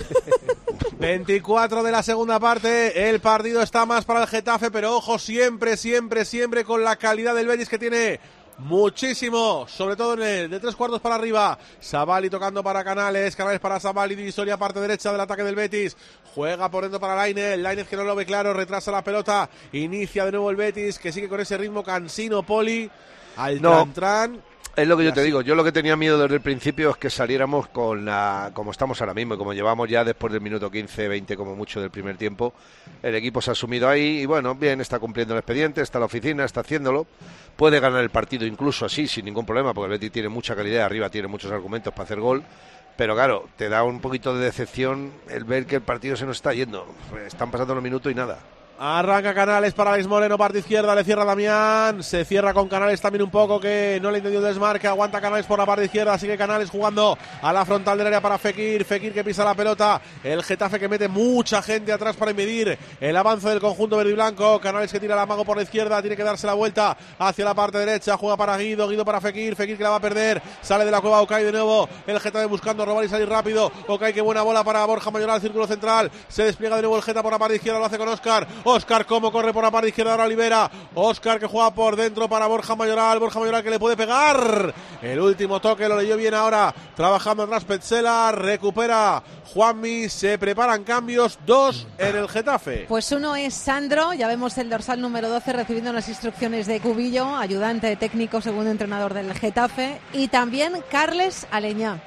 veinticuatro de la segunda parte, el partido está más para el Getafe, pero ojo, siempre, siempre, siempre con la calidad del Betis, que tiene muchísimo, sobre todo en el de tres cuartos para arriba. Savali tocando para Canales, Canales para Savali, divisoria parte derecha del ataque del Betis, juega por dentro para Lainez, Lainez que no lo ve claro, retrasa la pelota, inicia de nuevo el Betis, que sigue con ese ritmo cansino, Poli, al no. tran, tran. Es lo que yo te digo, yo lo que tenía miedo desde el principio es que saliéramos con la, como estamos ahora mismo y como llevamos ya después del minuto quince, veinte como mucho del primer tiempo, el equipo se ha sumido ahí y bueno, bien, está cumpliendo el expediente, está en la oficina, está haciéndolo, puede ganar el partido incluso así, sin ningún problema, porque el Betis tiene mucha calidad, arriba tiene muchos argumentos para hacer gol, pero claro, te da un poquito de decepción el ver que el partido se nos está yendo, están pasando los minutos y nada. Arranca Canales para Alex Moreno, parte izquierda, le cierra Damián, se cierra con Canales también un poco, que no le entendió el desmarque, aguanta Canales por la parte izquierda, sigue Canales jugando a la frontal del área para Fekir, Fekir que pisa la pelota, el Getafe que mete mucha gente atrás para impedir el avance del conjunto verde y blanco, Canales que tira el amago por la izquierda, tiene que darse la vuelta hacia la parte derecha, juega para Guido, Guido para Fekir, Fekir que la va a perder, sale de la cueva Okay de nuevo, el Getafe buscando robar y salir rápido, Okay que buena bola para Borja Mayoral, círculo central, se despliega de nuevo el Geta por la parte izquierda, lo hace con Óscar, Óscar como corre por la parte izquierda ahora Olivera, Óscar que juega por dentro para Borja Mayoral, Borja Mayoral que le puede pegar, el último toque lo leyó bien ahora, trabajando atrás Petzela, recupera Juanmi, se preparan cambios, dos en el Getafe. Pues uno es Sandro, ya vemos el dorsal número doce recibiendo las instrucciones de Cubillo, ayudante técnico, segundo entrenador del Getafe, y también Carles Aleñá.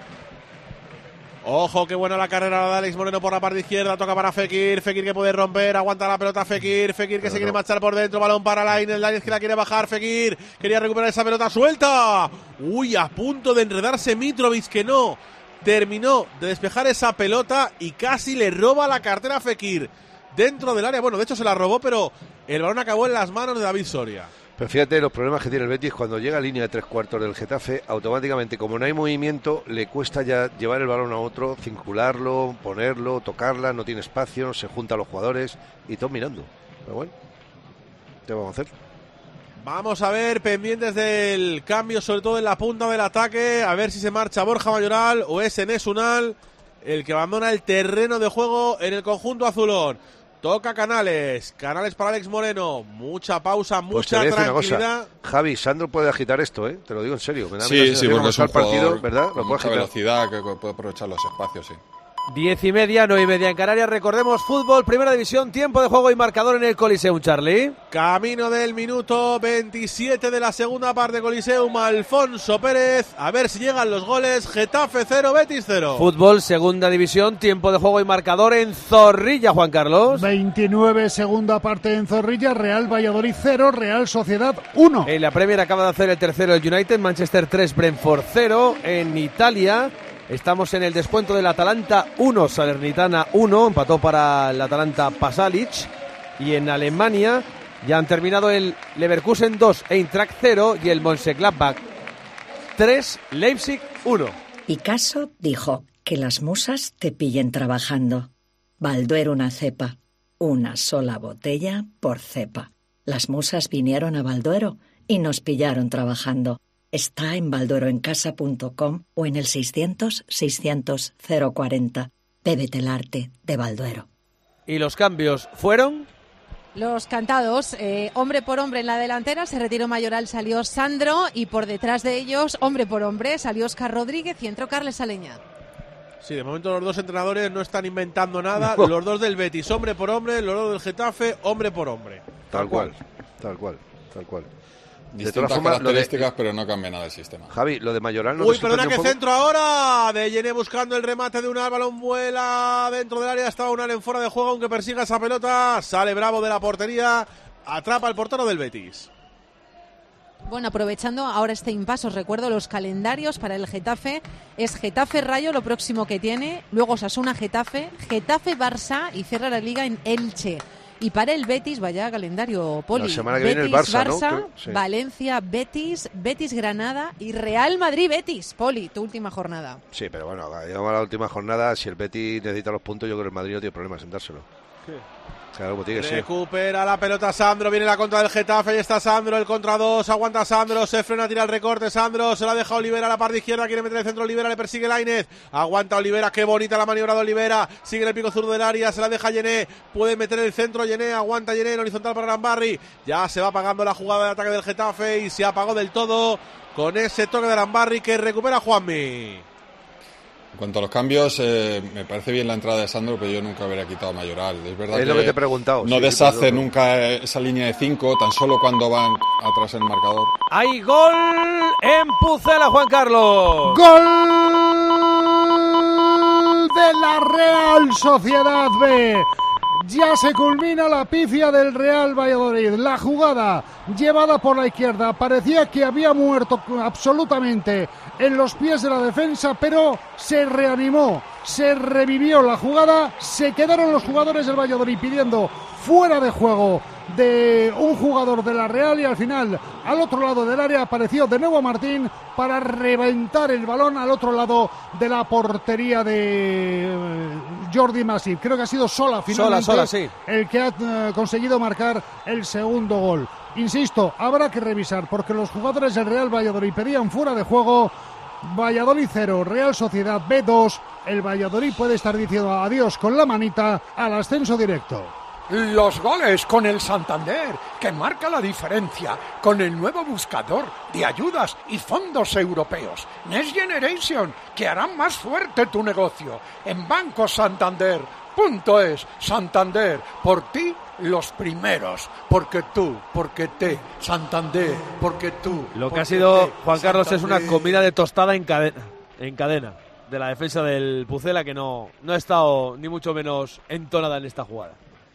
Ojo, qué buena la carrera de Alex Moreno por la parte izquierda, toca para Fekir, Fekir que puede romper, aguanta la pelota Fekir, Fekir que Pero se quiere no. marchar por dentro, balón para Lainez, Lainez que la quiere bajar, Fekir quería recuperar esa pelota, suelta, uy, a punto de enredarse Mitrovic que no terminó de despejar esa pelota y casi le roba la cartera a Fekir dentro del área, bueno, de hecho se la robó, pero el balón acabó en las manos de David Soria. Pero fíjate los problemas que tiene el Betis cuando llega a línea de tres cuartos del Getafe, automáticamente, como no hay movimiento, le cuesta ya llevar el balón a otro, circularlo, ponerlo, tocarla, no tiene espacio, se juntan los jugadores y todos mirando. Pero bueno, ¿qué vamos a hacer? Vamos a ver, pendientes del cambio, sobre todo en la punta del ataque, a ver si se marcha Borja Mayoral o es Enes Unal el que abandona el terreno de juego en el conjunto azulón. Toca Canales, Canales para Alex Moreno, mucha pausa, mucha pues tranquilidad. Javi, Sandro puede agitar esto, ¿eh? Te lo digo en serio. Me da sí, sí, porque es un partido, ¿verdad? Con mucha velocidad, que puede aprovechar los espacios, sí. Diez y media, nueve y media en Canarias. Recordemos, fútbol, primera división, tiempo de juego y marcador en el Coliseum, Charlie. Camino del minuto veintisiete de la segunda parte, Coliseum, Alfonso Pérez. A ver si llegan los goles. Getafe cero, Betis cero. Fútbol, segunda división, tiempo de juego y marcador en Zorrilla, Juan Carlos. veintinueve, segunda parte en Zorrilla, Real Valladolid cero, Real Sociedad uno. En la Premier acaba de hacer el tercero el United, Manchester tres, Brentford cero. En Italia estamos en el descuento del Atalanta uno, Salernitana uno, empató para el Atalanta Pasalic. Y en Alemania ya han terminado el Leverkusen dos, Eintracht cero y el Mönchengladbach tres, Leipzig uno. Picasso dijo que las musas te pillen trabajando. Balduero una cepa, una sola botella por cepa. Las musas vinieron a Balduero y nos pillaron trabajando. Está en baldueroencasa punto com o en el seiscientos, seiscientos, cero cuarenta. Bébete el arte de Balduero. ¿Y los cambios fueron? Los cantados, eh, hombre por hombre en la delantera, se retiró Mayoral, salió Sandro y por detrás de ellos, hombre por hombre, salió Óscar Rodríguez y entró Carles Aleñá. Sí, de momento los dos entrenadores no están inventando nada, no. Los dos del Betis, hombre por hombre, los dos del Getafe, hombre por hombre. Tal, tal cual, cual, tal cual, tal cual. Distintas formas, características, de... pero no cambia nada el sistema. Javi, lo de Mayoral no. Uy, perdona que centro ahora de Yené buscando el remate de Unal, balón vuela dentro del área, estaba Unal en fuera de juego, aunque persiga esa pelota, sale Bravo de la portería, atrapa al portero del Betis. Bueno, aprovechando ahora este impasse, os recuerdo los calendarios para el Getafe. Es Getafe-Rayo lo próximo que tiene, luego Osasuna-Getafe, Getafe-Barça y cierra la liga en Elche. Y para el Betis, vaya calendario, Poli. La semana que Betis, viene el Barça, Barça, ¿no? Sí. Valencia, Betis, Betis-Granada y Real Madrid-Betis. Poli, tu última jornada. Sí, pero bueno, llegamos a la última jornada. Si el Betis necesita los puntos, yo creo que el Madrid no tiene problemas en dárselo. Sí. Claro, como tiene que ser. Recupera la pelota Sandro, viene la contra del Getafe, y está Sandro, el contra dos, aguanta Sandro, se frena, tira el recorte Sandro, se la deja Olivera a la parte izquierda, quiere meter el centro Olivera, le persigue Lainez, aguanta Olivera, qué bonita la maniobra de Olivera, sigue en el pico zurdo del área, se la deja Yené, puede meter el centro Yené, aguanta Yené en horizontal para Arambarri, ya se va apagando la jugada de ataque del Getafe y se apagó del todo con ese toque de Arambarri que recupera Juanmi. En cuanto a los cambios, eh, me parece bien la entrada de Sandro, pero yo nunca habría quitado a Mayoral. Es verdad es que, lo que te he preguntado. No sí, deshace perdón. nunca esa línea de cinco, tan solo cuando van atrás en el marcador. ¡Hay gol en Pucela, Juan Carlos! ¡Gol de la Real Sociedad B! Ya se culmina la pifia del Real Valladolid. La jugada llevada por la izquierda parecía que había muerto absolutamente en los pies de la defensa, pero se reanimó, se revivió la jugada, se quedaron los jugadores del Valladolid pidiendo fuera de juego de un jugador de la Real y al final al otro lado del área apareció de nuevo Martín para reventar el balón al otro lado de la portería de Jordi Masip. Creo que ha sido Sola finalmente Sola, Sola, sí. el que ha eh, conseguido marcar el segundo gol. Insisto, habrá que revisar porque los jugadores del Real Valladolid pedían fuera de juego. Valladolid cero, Real Sociedad B dos. El Valladolid puede estar diciendo adiós con la manita al ascenso directo. Los goles con el Santander, que marca la diferencia con el nuevo buscador de ayudas y fondos europeos. Next Generation, que harán más fuerte tu negocio. En Banco Santander punto es. Santander, por ti los primeros. Porque tú, porque te. Santander, porque tú. Lo que ha porque sido, te. Juan Carlos, Santander. es una comida de tostada en cadena, en cadena de la defensa del Pucela, que no, no ha estado ni mucho menos entonada en esta jugada.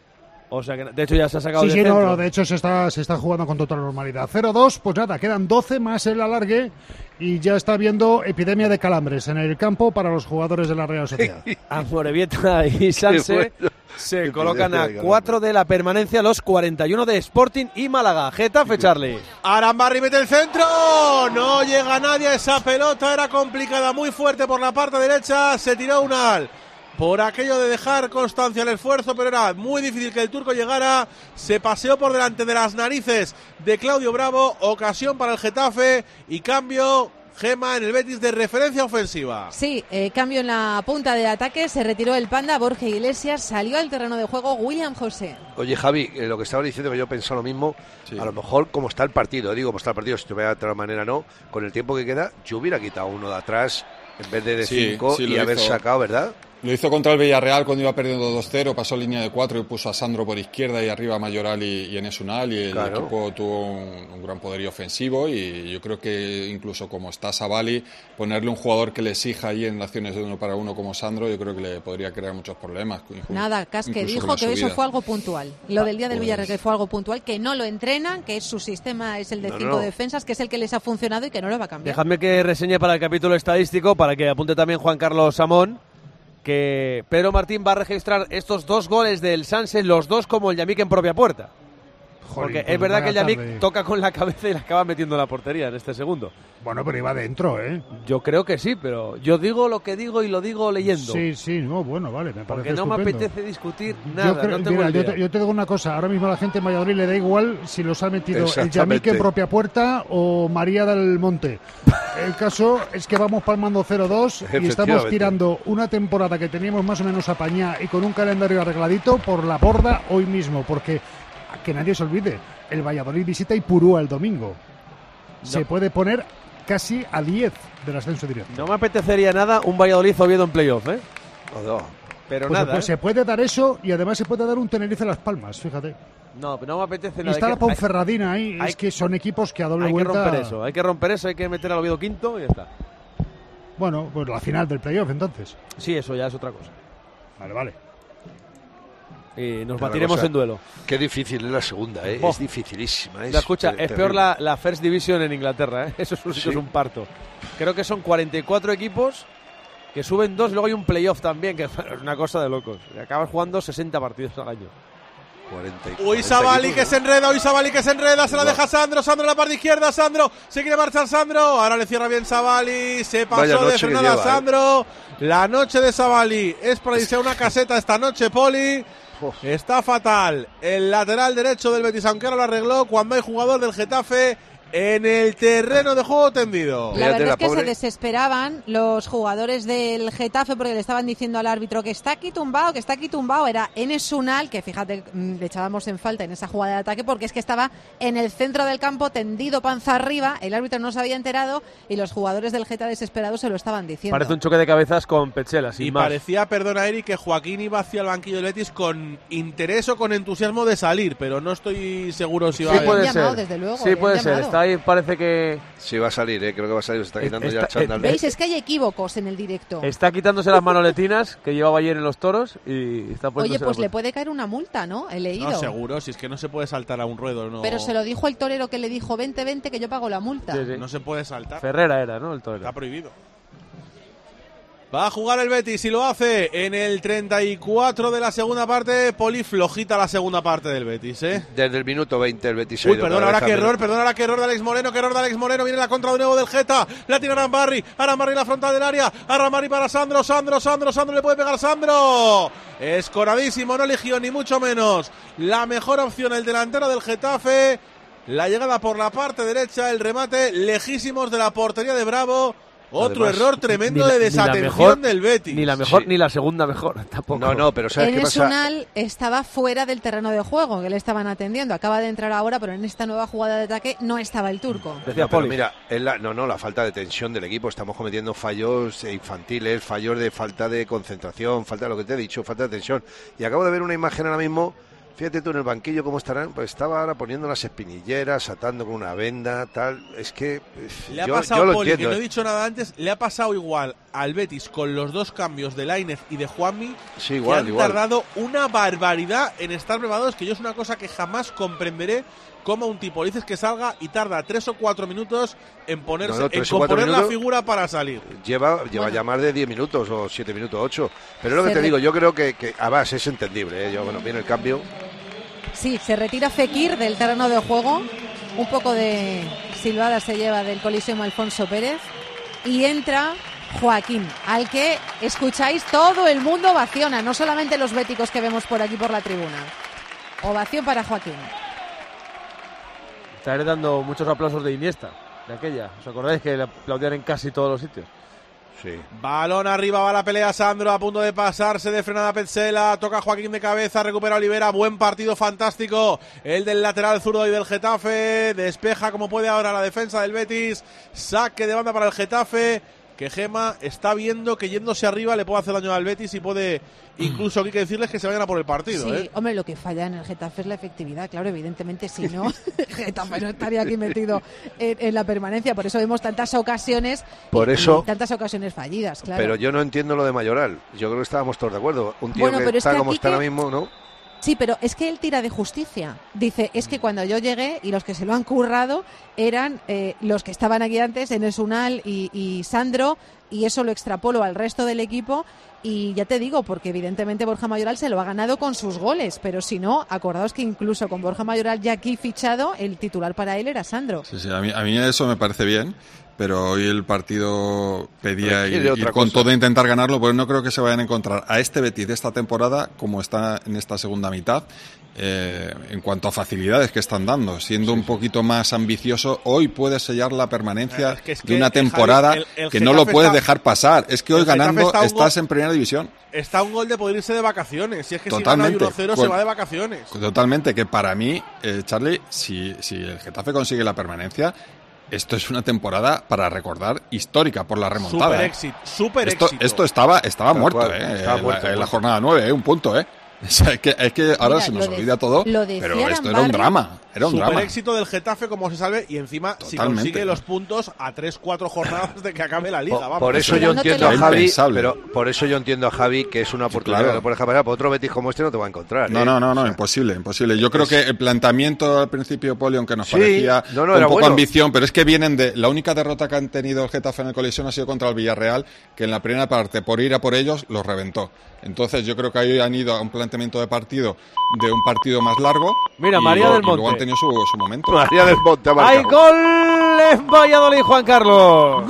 O sea que, de hecho, ya se ha sacado Sí, de sí, centro. no, no, de hecho se está, se está jugando con total normalidad. cero dos, pues nada, quedan doce más el alargue y ya está habiendo epidemia de calambres en el campo para los jugadores de la Real Sociedad. Amorebieta y Sanse bueno. se Qué colocan epidemia a de cuatro de la permanencia, los cuarenta y uno de Sporting y Málaga. Getafe, Charlie. Arambarri mete el centro, no llega nadie a esa pelota, era complicada, muy fuerte por la parte derecha, se tiró Unal por aquello de dejar constancia el esfuerzo, pero era muy difícil que el turco llegara, se paseó por delante de las narices de Claudio Bravo, ocasión para el Getafe y cambio, Gema, en el Betis de referencia ofensiva. Sí, eh, cambio en la punta de ataque, se retiró el Panda, Borja Iglesias, salió al terreno de juego William José. Oye, Javi, eh, lo que estaba diciendo, que yo pensaba lo mismo, Sí. a lo mejor como está el partido, digo, como está el partido, si tuviera de otra manera no, con el tiempo que queda, yo hubiera quitado uno de atrás en vez de de Sí, cinco sí, y lo haber hizo. sacado, ¿verdad? Lo hizo contra el Villarreal cuando iba perdiendo dos cero, pasó línea de cuatro y puso a Sandro por izquierda y arriba a Mayoral y, y Enes Unal, y el Claro. equipo tuvo un, un gran poderío ofensivo, y yo creo que incluso como está Savali, ponerle un jugador que le exija ahí en acciones de uno para uno como Sandro, yo creo que le podría crear muchos problemas. Nada, Casque incluso dijo con la que eso subida. fue algo puntual. Lo del día del Pues- Villarreal que fue algo puntual, que no lo entrenan, que su sistema es el de No, cinco no. defensas, que es el que les ha funcionado y que no lo va a cambiar. Dejadme que reseñe para el capítulo estadístico, para que apunte también Juan Carlos Samón, que Pedro Martín va a registrar estos dos goles del Sanse, los dos como el Yamik en propia puerta. Porque Jolín, pues es verdad que el vaya Yamik tarde. toca con la cabeza y la acaba metiendo en la portería en este segundo. Bueno, pero iba dentro, ¿eh? Yo creo que sí, pero yo digo lo que digo y lo digo leyendo. Sí, sí, no, bueno, vale, me parece Porque no me estupendo. apetece discutir nada. Yo, creo- no tengo mira, el yo, día. te, yo te digo una cosa, ahora mismo a la gente en Valladolid le da igual si los ha metido el Exactamente. Yamik en propia puerta o María del Monte. El caso es que vamos palmando cero dos y estamos Efectivamente. tirando una temporada que teníamos más o menos apañada y con un calendario arregladito por la borda hoy mismo, porque que nadie se olvide, el Valladolid visita Ipurúa el domingo. Se No. puede poner casi a diez del ascenso directo. No me apetecería nada un Valladolid Oviedo en playoff, ¿eh? O no. Pero Pues, nada. pues ¿eh? se puede dar eso y además se puede dar un Tenerife Las Palmas, fíjate. No, pero no me apetece Y nada. está Hay la que- hay- Ponferradina ahí, hay- es que son equipos que a doble Hay que vuelta... romper eso, hay que romper eso, hay que meter al Oviedo quinto y ya está. Bueno, pues la final del playoff entonces. Sí, eso ya es otra cosa. Vale, vale. Y nos Otra batiremos cosa. en duelo. Qué difícil es la segunda, ¿eh? Oh. Es dificilísima. Es La escucha, ter- es terrible. peor la, la First Division en Inglaterra, ¿eh? Eso es, un- Sí. es un parto. Creo que son cuarenta y cuatro equipos que suben dos, luego hay un playoff también, que es una cosa de locos. Y acabas jugando sesenta partidos al año. cuarenta y- Uy, cuarenta Savali equipos, que ¿no? se enreda, uy, Savali que se enreda, se la No. deja Sandro, Sandro en la parte izquierda, Sandro, se quiere marchar Sandro, ahora le cierra bien Savali, se pasó Vaya de noche que frenada lleva, ¿eh? Sandro, la noche de Savali es para irse a una caseta esta noche, Poli, está fatal, el lateral derecho del Betis, aunque ahora lo arregló, cuando hay jugador del Getafe en el terreno de juego tendido. La Fíjate, verdad la es que pobre. se desesperaban los jugadores del Getafe porque le estaban diciendo al árbitro que está aquí tumbado, que está aquí tumbado. Era Enes Unal, que fíjate, mm, le echábamos en falta en esa jugada de ataque porque es que estaba en el centro del campo tendido panza arriba. El árbitro no se había enterado y los jugadores del Getafe desesperados se lo estaban diciendo. Parece un choque de cabezas con Petzela, sin Y más. parecía, perdona Eric, que Joaquín iba hacia el banquillo del Betis con interés o con entusiasmo de salir, pero no estoy seguro si va Sí a... puede llamado, ser. desde luego, sí le han puede ser. llamado. Está ahí, parece que Sí, va a salir, ¿eh? Creo que va a salir. Se está quitando ya el Está- chándal. ¿Veis? Es que hay equívocos en el directo. está quitándose las manoletinas que llevaba ayer en los toros y está poniéndose Oye, pues la- le puede caer una multa, ¿no? He leído. No, seguro, si es que no se puede saltar a un ruedo, no, Pero se lo dijo el torero que le dijo vente, vente, que yo pago la multa. Sí, sí. no se puede saltar, Ferrera era, ¿no? El torero. está prohibido. Va a jugar el Betis y lo hace en el treinta y cuatro de la segunda parte. Poli, flojita la segunda parte del Betis, ¿eh? Desde el minuto veinte el Betis se Uy, ha ido perdón, cada ahora vez qué a error, menos. perdón, ahora qué error de Alex Moreno, qué error de Alex Moreno. Viene la contra de nuevo del Geta. La tiene Arambarri. Arambarri en la frontal del área. Arambarri para Sandro, Sandro, Sandro, Sandro. Le puede pegar Sandro. Escoradísimo, no eligió ni mucho menos la mejor opción el delantero del Getafe. La llegada por la parte derecha, el remate lejísimos de la portería de Bravo. Otro Además, error tremendo ni la- de ni la desatención mejor- del Betis. Ni la mejor Sí. ni la segunda mejor, tampoco. No, no, pero ¿sabes qué Enes pasa? Unal estaba fuera del terreno de juego, que le estaban atendiendo. Acaba de entrar ahora, pero en esta nueva jugada de ataque no estaba el turco. Decía No, pero Poli. mira, es la, no, no, la falta de tensión del equipo. Estamos cometiendo fallos infantiles, fallos de falta de concentración, falta de lo que te he dicho, falta de tensión. Y acabo de ver una imagen ahora mismo. Fíjate tú en el banquillo cómo estarán. Pues estaba ahora poniendo las espinilleras, atando con una venda, tal. Es que uf, Le ha yo, pasado, yo lo Poli, entiendo. que no he ¿eh? dicho nada antes, le ha pasado igual al Betis con los dos cambios de Lainez y de Juanmi, Sí, igual, que han igual. tardado una barbaridad en estar preparados, que yo es una cosa que jamás comprenderé, cómo un tipo dices que salga y tarda tres o cuatro minutos en ponerse, No, no, en tres o cuatro componer la minutos. figura para salir. Lleva, lleva Bueno. ya más de diez minutos o siete minutos, ocho. Pero es lo que Se te re- digo, yo creo que, que además es entendible. ¿eh? Yo, bueno, viene el cambio. Sí, se retira Fekir del terreno de juego. Un poco de silbada se lleva del Coliseum Alfonso Pérez. Y entra Joaquín, al que escucháis todo el mundo ovaciona, no solamente los béticos que vemos por aquí por la tribuna. Ovación para Joaquín. Está heredando muchos aplausos de Iniesta, de aquella. ¿Os acordáis que le aplaudían en casi todos los sitios? Sí. Balón arriba, va la pelea Sandro, a punto de pasarse de frenada Petzela, toca Joaquín de cabeza, recupera Olivera, buen partido fantástico, el del lateral zurdo y del Getafe, despeja como puede ahora la defensa del Betis, saque de banda para el Getafe, que Gema está viendo que yéndose arriba le puede hacer daño al Betis y puede incluso hay que decirles que se vayan a por el partido. Sí, ¿eh? hombre, lo que falla en el Getafe es la efectividad, claro, evidentemente, si no, Getafe no estaría aquí metido en, en la permanencia, por eso vemos tantas ocasiones, Por y- eso- y tantas ocasiones fallidas, claro. Pero yo no entiendo lo de Mayoral. Yo creo que estábamos todos de acuerdo. Un tío Bueno, que pero es está que como aquí está que- ahora mismo, ¿no? Sí, pero es que él tira de justicia. Dice, es que cuando yo llegué y los que se lo han currado eran eh, los que estaban aquí antes, Enes Unal y, y Sandro, y eso lo extrapolo al resto del equipo. Y ya te digo, porque evidentemente Borja Mayoral se lo ha ganado con sus goles, pero si no, acordaos que incluso con Borja Mayoral ya aquí fichado, el titular para él era Sandro. Sí, sí, a mí, a mí eso me parece bien, pero hoy el partido pedía ir, Requiere otra ir con cosa. todo a intentar ganarlo, porque no creo que se vayan a encontrar a este Betis de esta temporada como está en esta segunda mitad. Eh, en cuanto a facilidades que están dando, siendo un poquito más ambicioso, hoy puede sellar la permanencia Es que- es que, de una eh, Javi, temporada el- el que no lo Getafe puedes está- dejar pasar. Es que hoy el Getafe ganando está un estás gol- en primera división. Está un gol de poder irse de vacaciones, si es que Totalmente. si gana uno cero se Con- va de vacaciones. Totalmente, que para mí, eh, Charlie, si, si el Getafe consigue la permanencia, esto es una temporada para recordar histórica por la remontada. Super ¿eh? éxito, super Esto, éxito. esto estaba, estaba Tal muerto, cual, ¿eh? estaba En muerto, la, en la muerto. jornada nueve, ¿eh? Un punto, ¿eh? O sea, es que, es que ahora Mira, se nos lo de- olvida todo, lo decía pero esto era un Arambarri. drama, era un Super drama. éxito del Getafe como se salve y encima si Totalmente. consigue los puntos a tres cuatro jornadas de que acabe la liga. Por, Vamos. por eso Pero yo no te entiendo lo- a Javi, Impensable. pero por eso yo entiendo a Javi que es una oportunidad Claro. que no puedes dejar pasar. Por otro Betis como este no te va a encontrar. No, ¿eh? no, no, no, O sea, imposible, imposible. Yo creo que el planteamiento al principio, Poli, aunque nos Sí, parecía no, no, con era poco bueno. ambición, pero es que vienen de... La única derrota que han tenido el Getafe en el Coliseum ha sido contra el Villarreal, que en la primera parte, por ir a por ellos, los reventó. Entonces yo creo que ahí han ido a un planteamiento de partido, de un partido más largo. Mira, y, María del y luego Monte. han tenido su, su momento. María del Monte ha ¡Hay marcado. gol en Valladolid, Juan Carlos!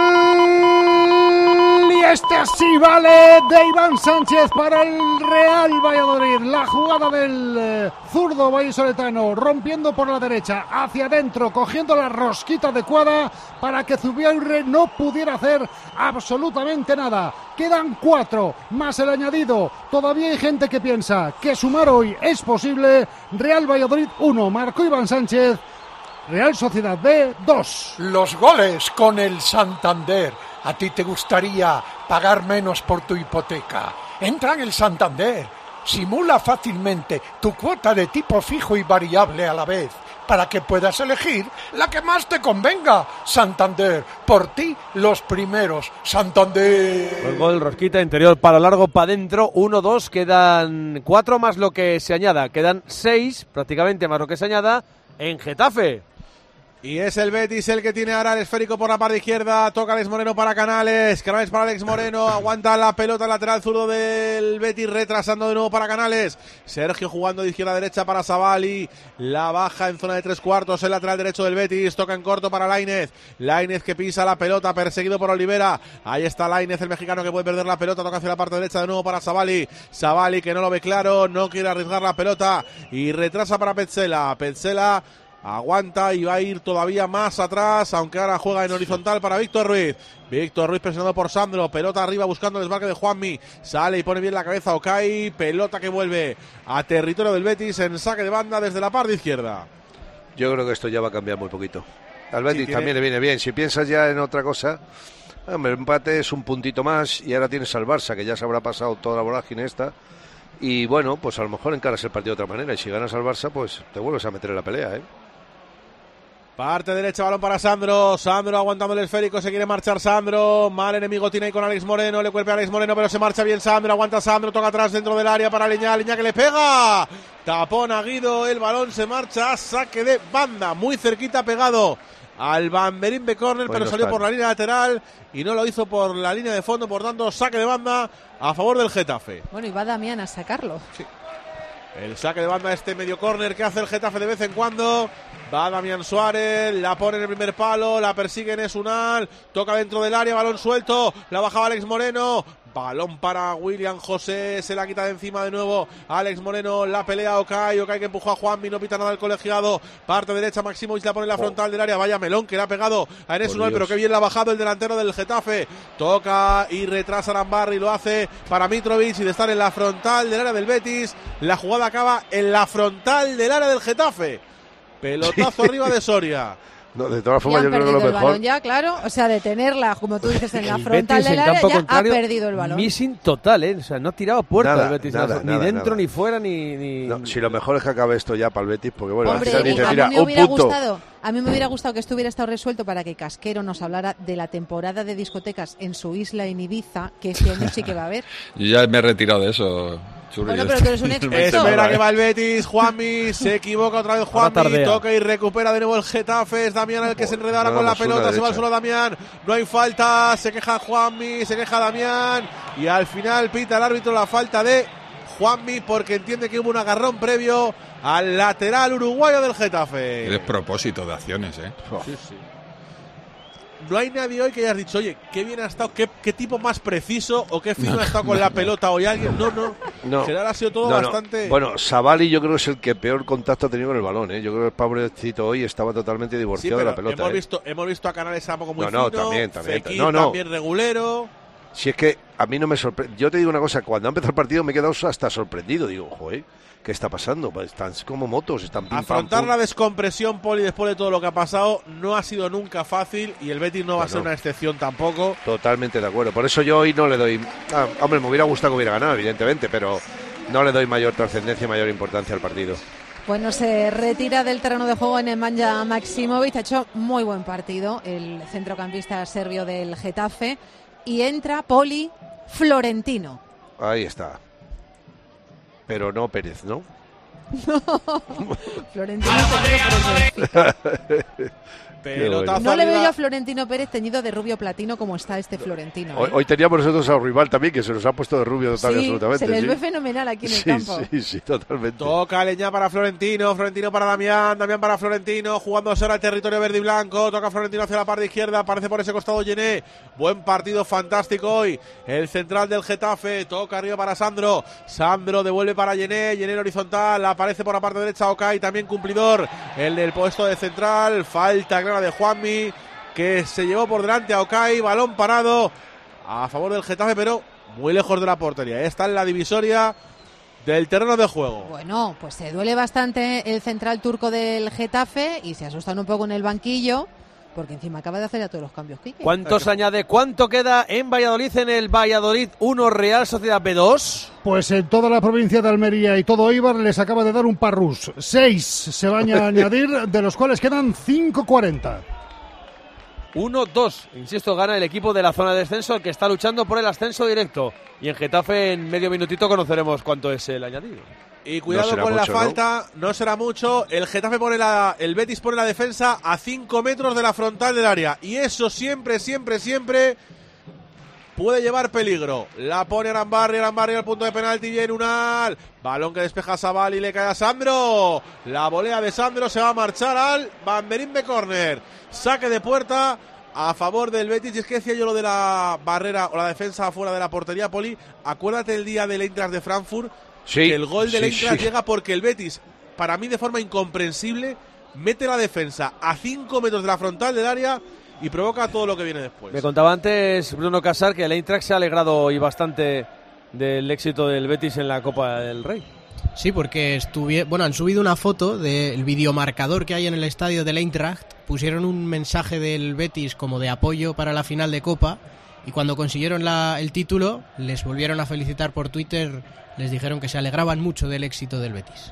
¡Gol! Y este sí vale de Iván Sánchez para el Real Valladolid. La jugada del eh, zurdo vallisoletano, rompiendo por la derecha, hacia adentro, cogiendo la rosquita adecuada para que Zubiaurre no pudiera hacer absolutamente nada. Quedan cuatro, más el añadido. Todavía hay gente que piensa que sumar hoy es posible. Real Valladolid uno, marcó Iván Sánchez. Real Sociedad B dos. Los goles con el Santander. ¿A ti te gustaría pagar menos por tu hipoteca? Entra en el Santander. Simula fácilmente tu cuota de tipo fijo y variable a la vez, para que puedas elegir la que más te convenga. Santander, por ti los primeros. Santander. El gol, rosquita, interior, para largo, para adentro, uno dos, quedan cuatro más lo que se añada, quedan seis, prácticamente más lo que se añada, en Getafe. Y es el Betis el que tiene ahora el esférico por la parte izquierda. Toca Alex Moreno para Canales. Canales para Alex Moreno. Aguanta la pelota lateral zurdo del Betis, retrasando de nuevo para Canales. Sergio jugando de izquierda a derecha para Savali. La baja en zona de tres cuartos. El lateral derecho del Betis. Toca en corto para Lainez. Lainez que pisa la pelota, perseguido por Olivera. Ahí está Lainez, el mexicano, que puede perder la pelota. Toca hacia la parte derecha de nuevo para Savali. Savali que no lo ve claro. No quiere arriesgar la pelota. Y retrasa para Petzela. Petzela aguanta y va a ir todavía más atrás, aunque ahora juega en horizontal para Víctor Ruiz. Víctor Ruiz presionado por Sandro, pelota arriba buscando el desmarque de Juanmi. Sale y pone bien la cabeza Okay, pelota que vuelve a territorio del Betis en saque de banda desde la parte izquierda. Yo creo que esto ya va a cambiar muy poquito. Al Betis sí, tiene... también le viene bien. Si piensas ya en otra cosa, hombre, el empate es un puntito más y ahora tienes al Barça, que ya se habrá pasado toda la vorágine esta. Y bueno, pues a lo mejor encaras el partido de otra manera y si ganas al Barça, pues te vuelves a meter en la pelea, ¿eh? Parte derecha, balón para Sandro. Sandro aguantando el esférico, se quiere marchar Sandro. Mal enemigo tiene ahí con Alex Moreno. Le cuelga a Alex Moreno, pero se marcha bien Sandro. Aguanta Sandro, toca atrás dentro del área para Leñá. Leñá que le pega. Tapón a Guido, el balón se marcha. Saque de banda, muy cerquita pegado al banderín de córner, pero salió por la línea lateral y no lo hizo por la línea de fondo. Por tanto, saque de banda a favor del Getafe. Bueno, y va Damián a sacarlo. Sí. El saque de banda, este medio córner que hace el Getafe de vez en cuando. Va Damián Suárez, la pone en el primer palo, la persigue Enes Unal, toca dentro del área, balón suelto, la bajaba Alex Moreno. Balón para William José, se la quita de encima de nuevo Alex Moreno, la pelea Okay, Okay que empujó a Juanmi, no pita nada el colegiado, parte derecha Maximovic, la pone en la frontal del área, vaya melón que le ha pegado a Enes Unal, pero qué bien la ha bajado el delantero del Getafe, toca y retrasa Arambarri, lo hace para Mitrovic y de estar en la frontal del área del Betis, la jugada acaba en la frontal del área del Getafe, pelotazo sí. Arriba de Soria. No, de todas formas yo creo que lo mejor... balón ya, claro, o sea, de tenerla, como tú dices, en la frontal Betis, del área, ya ha perdido el balón. Missing total, ¿eh? O sea, no ha tirado puerta nada, el Betis, nada, ni nada, dentro, nada. ni fuera, ni... ni... No, si lo mejor es que acabe esto ya para el Betis, porque bueno, Hombre, al final dice, a mira, mí me hubiera un punto. gustado, a mí me hubiera gustado que esto hubiera estado resuelto para que Casquero nos hablara de la temporada de discotecas en su isla en Ibiza, que este año sí que va a haber. Yo ya me he retirado de eso. Churri, bueno, pero tú eres un experto. Espera que va el Betis, Juanmi, se equivoca otra vez Juanmi, toca y recupera de nuevo el Getafe, es Damián el que se enreda ahora con la pelota, se va al suelo Damián, no hay falta, se queja Juanmi, se queja Damián y al final pita el árbitro la falta de Juanmi porque entiende que hubo un agarrón previo al lateral uruguayo del Getafe. Es despropósito de acciones, ¿eh? Sí, sí. No hay nadie hoy que hayas dicho, oye, qué bien ha estado, qué, qué tipo más preciso o qué fino no, ha estado con no, la pelota hoy alguien. No, no. no Gerard ha sido todo no, bastante. No. Bueno, Savali yo creo que es el que peor contacto ha tenido con el balón, ¿eh? Yo creo que el pobrecito hoy estaba totalmente divorciado sí, de la pelota. Hemos, ¿eh? visto, hemos visto a Canales tampoco muy no, no, fino. También, también. Fekir no, no. también regulero. Si es que a mí no me sorprende. Yo te digo una cosa, cuando ha empezado el partido me he quedado hasta sorprendido. Digo, joder, ¿qué está pasando? Están como motos, están pim, Afrontar pam, pum. la descompresión, Poli, después de todo lo que ha pasado, no ha sido nunca fácil y el Betis no va no, a ser no. una excepción tampoco. Totalmente de acuerdo. Por eso yo hoy no le doy... Ah, hombre, me hubiera gustado que hubiera ganado, evidentemente, pero no le doy mayor trascendencia, mayor importancia al partido. Bueno, se retira del terreno de juego en Nemanja Maximovic, ha hecho muy buen partido el centrocampista serbio del Getafe y entra Poli Florentino. Ahí está. Pero no Pérez, ¿no? No, Florentino Pérez. Pelotazo no le veo arriba. yo a Florentino Pérez teñido de rubio platino como está este Florentino. ¿eh? Hoy, hoy teníamos nosotros a un rival también que se nos ha puesto de rubio total sí, y absolutamente. Se les sí. ve fenomenal aquí en el sí, campo. Sí, sí, totalmente. Toca Leñá para Florentino, Florentino para Damián, Damián para Florentino, jugándose ahora el territorio verde y blanco, toca Florentino hacia la parte izquierda, aparece por ese costado Yené, buen partido fantástico hoy, el central del Getafe, toca arriba para Sandro, Sandro devuelve para Yené, Yené horizontal, aparece por la parte derecha Okay, también cumplidor, el del puesto de central, falta clara de Juanmi, que se llevó por delante a Okay, balón parado a favor del Getafe, pero muy lejos de la portería. Está en la divisoria del terreno de juego. Bueno, pues se duele bastante el central turco del Getafe y se asustan un poco en el banquillo, porque encima acaba de hacer ya todos los cambios. ¿Quique? ¿Cuánto se añade? ¿Cuánto queda en Valladolid, en el Valladolid uno, Real Sociedad B dos? Pues en toda la provincia de Almería y todo Eibar les acaba de dar un parrús. Seis se van a añadir, de los cuales quedan cinco cuarenta. uno dos, insisto, gana el equipo de la zona de descenso, el que está luchando por el ascenso directo. Y en Getafe, en medio minutito, conoceremos cuánto es el añadido. Y cuidado no con mucho, la falta, ¿no? no será mucho. El Getafe pone la, el Betis pone la defensa a cinco metros de la frontal del área. Y eso siempre, siempre, siempre puede llevar peligro. La pone Arambarri, Arambarri al punto de penalti, viene Unal. Balón que despeja Sabal y le cae a Sandro. La volea de Sandro se va a marchar al banderín de córner. Saque de puerta a favor del Betis. Y es que decía yo lo de la barrera o la defensa afuera de la portería, Poli. Acuérdate el día del Eintracht de Frankfurt. Sí, que el gol del sí, Eintracht sí. llega porque el Betis, para mí de forma incomprensible, mete la defensa a cinco metros de la frontal del área y provoca todo lo que viene después. Me contaba antes Bruno Casar que el Eintracht se ha alegrado y bastante del éxito del Betis en la Copa del Rey. Sí, porque estuvi- bueno, han subido una foto del videomarcador que hay en el estadio del Eintracht, pusieron un mensaje del Betis como de apoyo para la final de Copa y cuando consiguieron la, el título les volvieron a felicitar por Twitter. Les dijeron que se alegraban mucho del éxito del Betis.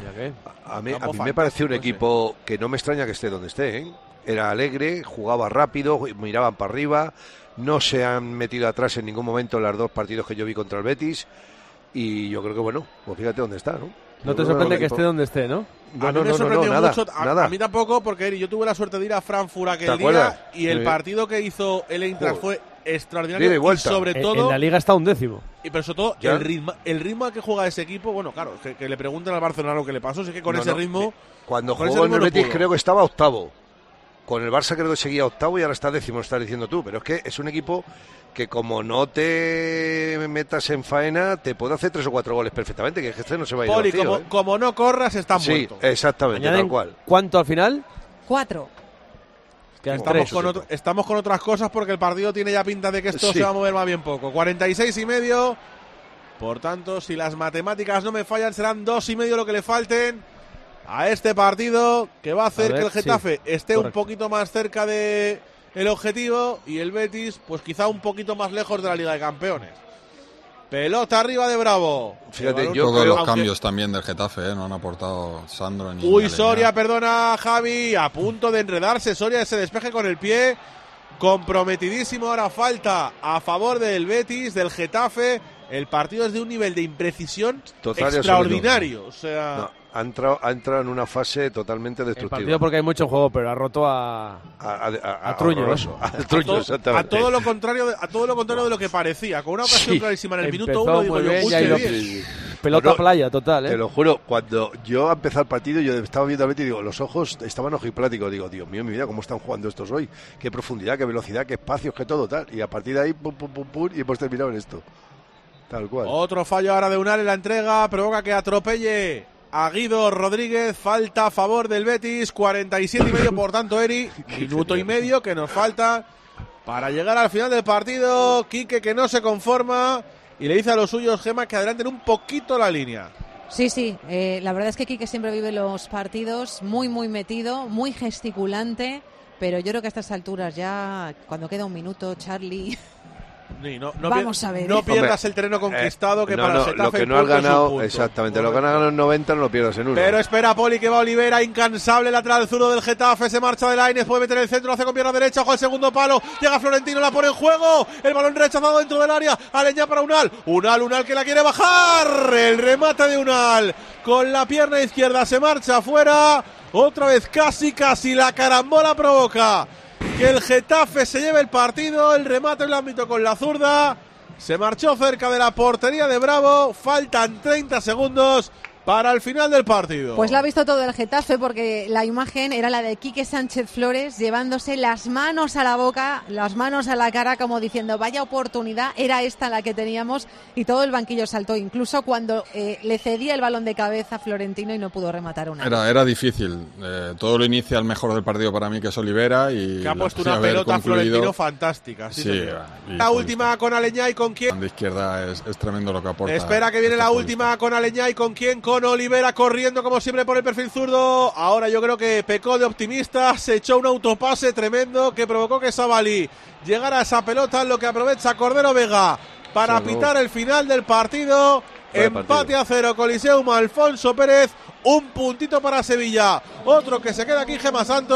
A mí, a mí me pareció un equipo que no me extraña que esté donde esté, ¿eh? Era alegre, jugaba rápido, miraban para arriba, no se han metido atrás en ningún momento en los dos partidos que yo vi contra el Betis y yo creo que bueno, pues fíjate dónde está, ¿no? No te sorprende que esté donde esté, ¿no? No, a mí no, me no, sorprendió no, nada, mucho, a, nada. a mí tampoco, porque yo tuve la suerte de ir a Frankfurt aquel día y el partido que hizo el Eintracht fue extraordinario y, y sobre todo en, en la liga está un décimo y pero sobre todo el ritmo el ritmo al que juega ese equipo. Bueno, claro, que, que le pregunten al Barcelona lo que le pasó, es que con no, ese no. ritmo cuando con jugó en el no Betis pudo. Creo que estaba octavo, con el Barça creo que seguía octavo y ahora está décimo, estás diciendo tú, pero es que es un equipo que como no te metas en faena te puede hacer tres o cuatro goles perfectamente, que este no se va a ir Poli, vacío, como, ¿eh? como no corras están sí, muertos. Exactamente, tal cual. ¿Cuánto al final? Cuatro. Estamos con, otro, estamos con otras cosas porque el partido tiene ya pinta de que esto sí. se va a mover más bien poco. cuarenta y seis y medio. Por tanto, si las matemáticas no me fallan, serán dos y medio lo que le falten a este partido, que va a hacer a ver, que el Getafe sí, esté correcto. un poquito más cerca de el objetivo y el Betis, pues quizá un poquito más lejos de la Liga de Campeones. Pelota arriba de Bravo. Fíjate, yo todos los aunque... cambios también del Getafe, ¿eh? No han aportado Sandro ni Uy, ni Soria, perdona, Javi, a punto de enredarse. Soria ese despeje con el pie. Comprometidísimo, ahora falta a favor del Betis, del Getafe. El partido es de un nivel de imprecisión Total extraordinario. O sea... No. Ha entrado, ha entrado en una fase totalmente destructiva. El partido porque hay mucho juego, pero ha roto a, a, a, a, a Truño. ¿no? A, Truño a, to, a todo lo contrario de, a todo lo contrario de lo que parecía. Con una ocasión sí, clarísima en el minuto uno, digo yo, bien, lo, bien. Pelota bueno, playa, total. ¿eh? Te lo juro, cuando yo empecé el partido, yo estaba viendo al Betis y digo, los ojos estaban ojipláticos. Digo, Dios mío, mi vida, ¿cómo están jugando estos hoy? Qué profundidad, qué velocidad, qué espacios, qué todo, tal. Y a partir de ahí, pum, pum, pum, pum, y hemos terminado en esto. Tal cual. Otro fallo ahora de Unal en la entrega, provoca que atropelle a Guido Rodríguez, falta a favor del Betis, cuarenta y siete y medio, por tanto, Eri, minuto y medio que nos falta para llegar al final del partido. Quique que no se conforma y le dice a los suyos, Gemma, que adelanten un poquito la línea. Sí, sí, eh, la verdad es que Quique siempre vive los partidos muy, muy metido, muy gesticulante, pero yo creo que a estas alturas ya, cuando queda un minuto, Charlie... Sí, no, no Vamos a ver. No ¿eh? pierdas el terreno conquistado, eh, que no, para no, el Getafe lo que no has ganado, exactamente, Correcto. Lo que han ganado en noventa no lo pierdas en uno. Pero espera, Poli, que va Olivera, incansable, lateral zurdo del Getafe, se marcha de Lainez, puede meter el centro, lo hace con pierna derecha, ojo al segundo palo, llega Florentino, la pone en juego, el balón rechazado dentro del área, Aleñá para Unal, Unal, Unal que la quiere bajar, el remate de Unal, con la pierna izquierda se marcha afuera, otra vez casi, casi la carambola provoca que el Getafe se lleve el partido, el remate en el ámbito con la zurda. Se marchó cerca de la portería de Bravo. Faltan treinta segundos para el final del partido. Pues lo ha visto todo el Getafe porque la imagen era la de Quique Sánchez Flores llevándose las manos a la boca, las manos a la cara como diciendo vaya oportunidad, era esta la que teníamos y todo el banquillo saltó, incluso cuando eh, le cedía el balón de cabeza a Florentino y no pudo rematar una. Era, era difícil. Eh, todo lo inicia el mejor del partido para mí, que es Olivera. Y que ha puesto una pelota a Florentino fantástica. Sí, sí, la última con Aleñá y con quién. De izquierda es, es tremendo lo que aporta. Espera que viene este la futbolista. última con Aleñá y con quién. Con Olivera corriendo como siempre por el perfil zurdo. Ahora yo creo que pecó de optimista. Se echó un autopase tremendo que provocó que Sabali llegara a esa pelota, lo que aprovecha Cordero Vega para Salud. pitar el final del partido. Buen Empate partido. a cero, Coliseum, Alfonso Pérez. Un puntito para Sevilla. Otro que se queda aquí, Gemma Santos.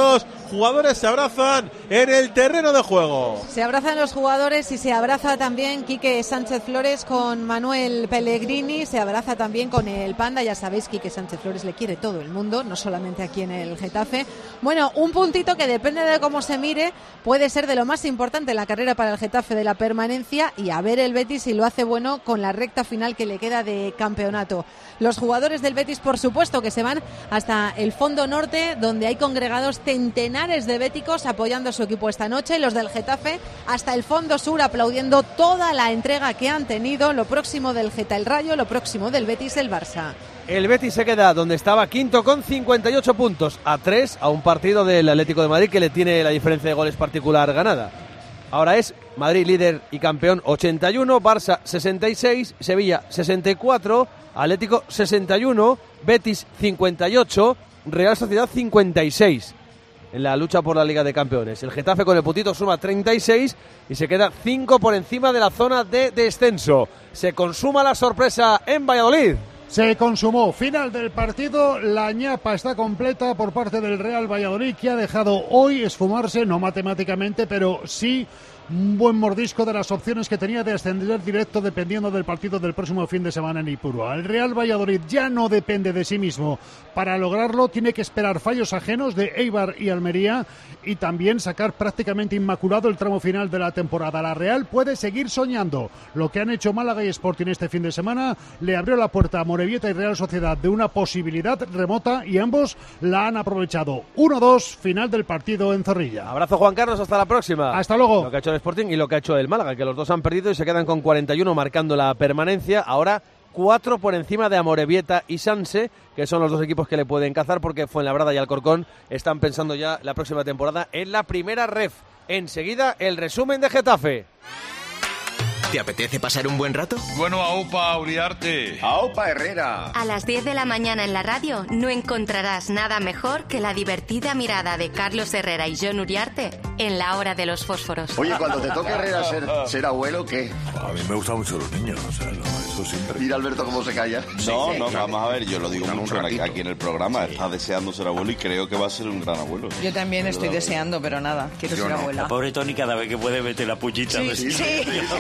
jugadores se abrazan en el terreno de juego. Se abrazan los jugadores y se abraza también Quique Sánchez Flores con Manuel Pellegrini, se abraza también con el Panda. Ya sabéis, Quique Sánchez Flores le quiere todo el mundo, no solamente aquí en el Getafe. Bueno, un puntito que depende de cómo se mire, puede ser de lo más importante en la carrera para el Getafe de la permanencia, y a ver el Betis si lo hace bueno con la recta final que le queda de campeonato. Los jugadores del Betis, por supuesto, que se van hasta el fondo norte, donde hay congregados centenares de béticos apoyando a su equipo esta noche, y los del Getafe hasta el fondo sur aplaudiendo toda la entrega que han tenido. Lo próximo del Geta el Rayo, lo próximo del Betis el Barça. El Betis se queda donde estaba, quinto con cincuenta y ocho puntos, a tres a un partido del Atlético de Madrid, que le tiene la diferencia de goles particular ganada. Ahora es Madrid líder y campeón ochenta y uno, Barça sesenta y seis, Sevilla sesenta y cuatro, Atlético sesenta y uno, Betis cincuenta y ocho, Real Sociedad cincuenta y seis en la lucha por la Liga de Campeones. El Getafe con el puntito suma treinta y seis y se queda cinco por encima de la zona de descenso. Se consuma la sorpresa en Valladolid. Se consumó. Final del partido. La ñapa está completa por parte del Real Valladolid, que ha dejado hoy esfumarse, no matemáticamente, pero sí un buen mordisco de las opciones que tenía de ascender directo dependiendo del partido del próximo fin de semana en Ipurúa. El Real Valladolid ya no depende de sí mismo. Para lograrlo tiene que esperar fallos ajenos de Eibar y Almería y también sacar prácticamente inmaculado el tramo final de la temporada. La Real puede seguir soñando. Lo que han hecho Málaga y Sporting este fin de semana le abrió la puerta a Morevieta y Real Sociedad de una posibilidad remota, y ambos la han aprovechado. uno dos, final del partido en Zorrilla. Abrazo, Juan Carlos, hasta la próxima. Hasta luego. Lo que ha hecho el Sporting y lo que ha hecho el Málaga, que los dos han perdido y se quedan con cuarenta y uno marcando la permanencia. Ahora cuatro por encima de Amorebieta y Sanse, que son los dos equipos que le pueden cazar, porque Fuenlabrada y Alcorcón están pensando ya la próxima temporada en la primera ref. Enseguida el resumen de Getafe. ¿Te apetece pasar un buen rato? Bueno, aupa, Uriarte. Aupa, Herrera. A las diez de la mañana en la radio no encontrarás nada mejor que la divertida mirada de Carlos Herrera y Jon Uriarte en La Hora de los Fósforos. Oye, cuando te toque Herrera ser, ser abuelo, ¿qué? A mí me gustan mucho los niños, o sea, no, eso siempre. Mira Alberto cómo se calla. No, no, vamos a ver, yo lo digo mucho aquí, aquí en el programa. Está deseando ser abuelo y creo que va a ser un gran abuelo. Yo también estoy deseando, pero nada, quiero ser no. abuela. La pobre Tony cada vez que puede mete la pullita. Sí, sí. sí.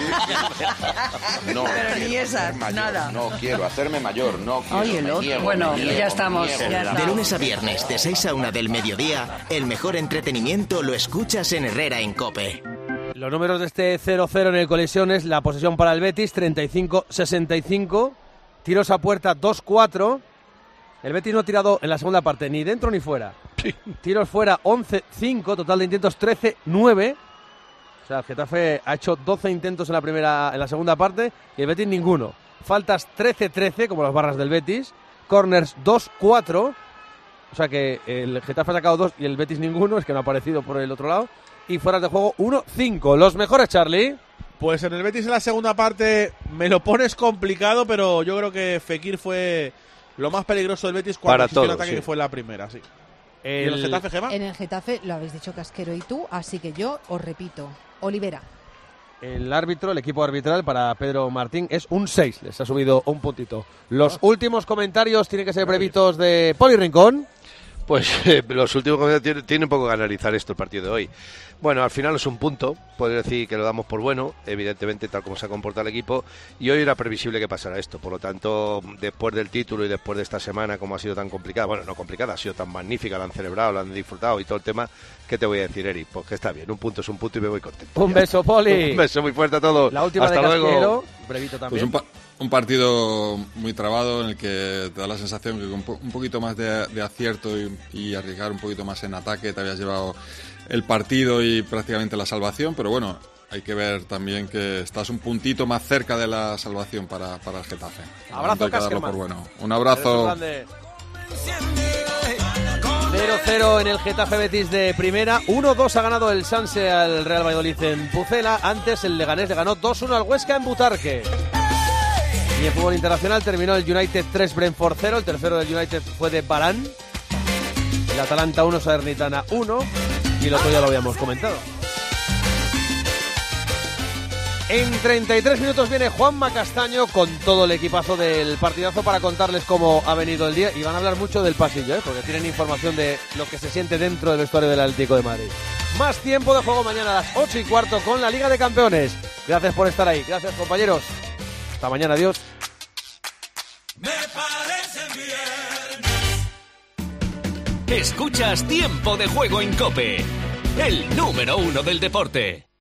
No, pero ni esas, nada. No quiero hacerme mayor, no quiero. Oye, el otro. Bueno, ya estamos. Ya estamos. De lunes a viernes, de seis a una del mediodía, el mejor entretenimiento lo escuchas en Herrera en COPE. Los números de este cero cero en el Colisiones: la posesión para el Betis, treinta y cinco sesenta y cinco. Tiros a puerta, dos cuatro. El Betis no ha tirado en la segunda parte ni dentro ni fuera. Sí. Tiros fuera, once cinco. Total de intentos, trece nueve. O sea, el Getafe ha hecho doce intentos en la primera, en la segunda parte, y el Betis ninguno. Faltas trece trece, como las barras del Betis. Corners dos cuatro. O sea que el Getafe ha sacado dos y el Betis ninguno, es que no ha aparecido por el otro lado. Y fueras de juego uno cinco. Los mejores, Charlie. Pues en el Betis en la segunda parte me lo pones complicado, pero yo creo que Fekir fue lo más peligroso del Betis cuando Para existió el todos, ataque, sí. que fue la primera, sí. El... ¿Y el Getafe, Gema? En el Getafe lo habéis dicho Casquero y tú, así que yo os repito. Olivera. El árbitro, el equipo arbitral para Pedro Martín es un seis, les ha subido un puntito. Los últimos comentarios tienen que ser brevitos de Poli Rincón. Pues eh, los últimos comentarios tienen un poco que analizar esto, el partido de hoy. Bueno, al final es un punto, podría decir que lo damos por bueno, evidentemente tal como se ha comportado el equipo, y hoy era previsible que pasara esto, por lo tanto, después del título y después de esta semana, como ha sido tan complicada, bueno, no complicada, ha sido tan magnífica, la han celebrado, la han disfrutado y todo el tema, ¿qué te voy a decir, Eri? Pues que está bien, un punto es un punto y me voy contento. Un beso, Poli. Un beso muy fuerte a todos. La última Hasta de luego. Casquero, brevito también. Pues un, pa- un partido muy trabado en el que te da la sensación que con po- un poquito más de, de acierto y, y arriesgar un poquito más en ataque te habías llevado el partido y prácticamente la salvación, pero bueno, hay que ver también que estás un puntito más cerca de la salvación para, para el Getafe. Abrazo, hay que darlo Casquerman. por bueno. Un abrazo. cero cero en el Getafe Betis de primera. uno dos ha ganado el Sanse al Real Valladolid en Pucela. Antes el Leganés le ganó dos uno al Huesca en Butarque. Y en fútbol internacional terminó el United tres, Brentford cero. El tercero del United fue de Varane. El Atalanta uno, Salernitana uno. Y el otro ya lo habíamos comentado. En treinta y tres minutos viene Juanma Castaño con todo el equipazo del partidazo para contarles cómo ha venido el día, y van a hablar mucho del pasillo, ¿eh? Porque tienen información de lo que se siente dentro del vestuario del Atlético de Madrid. Más tiempo de juego mañana a las ocho y cuarto con la Liga de Campeones. Gracias por estar ahí, gracias compañeros. Hasta mañana, adiós. Me parece bien. Escuchas Tiempo de Juego en COPE, el número uno del deporte.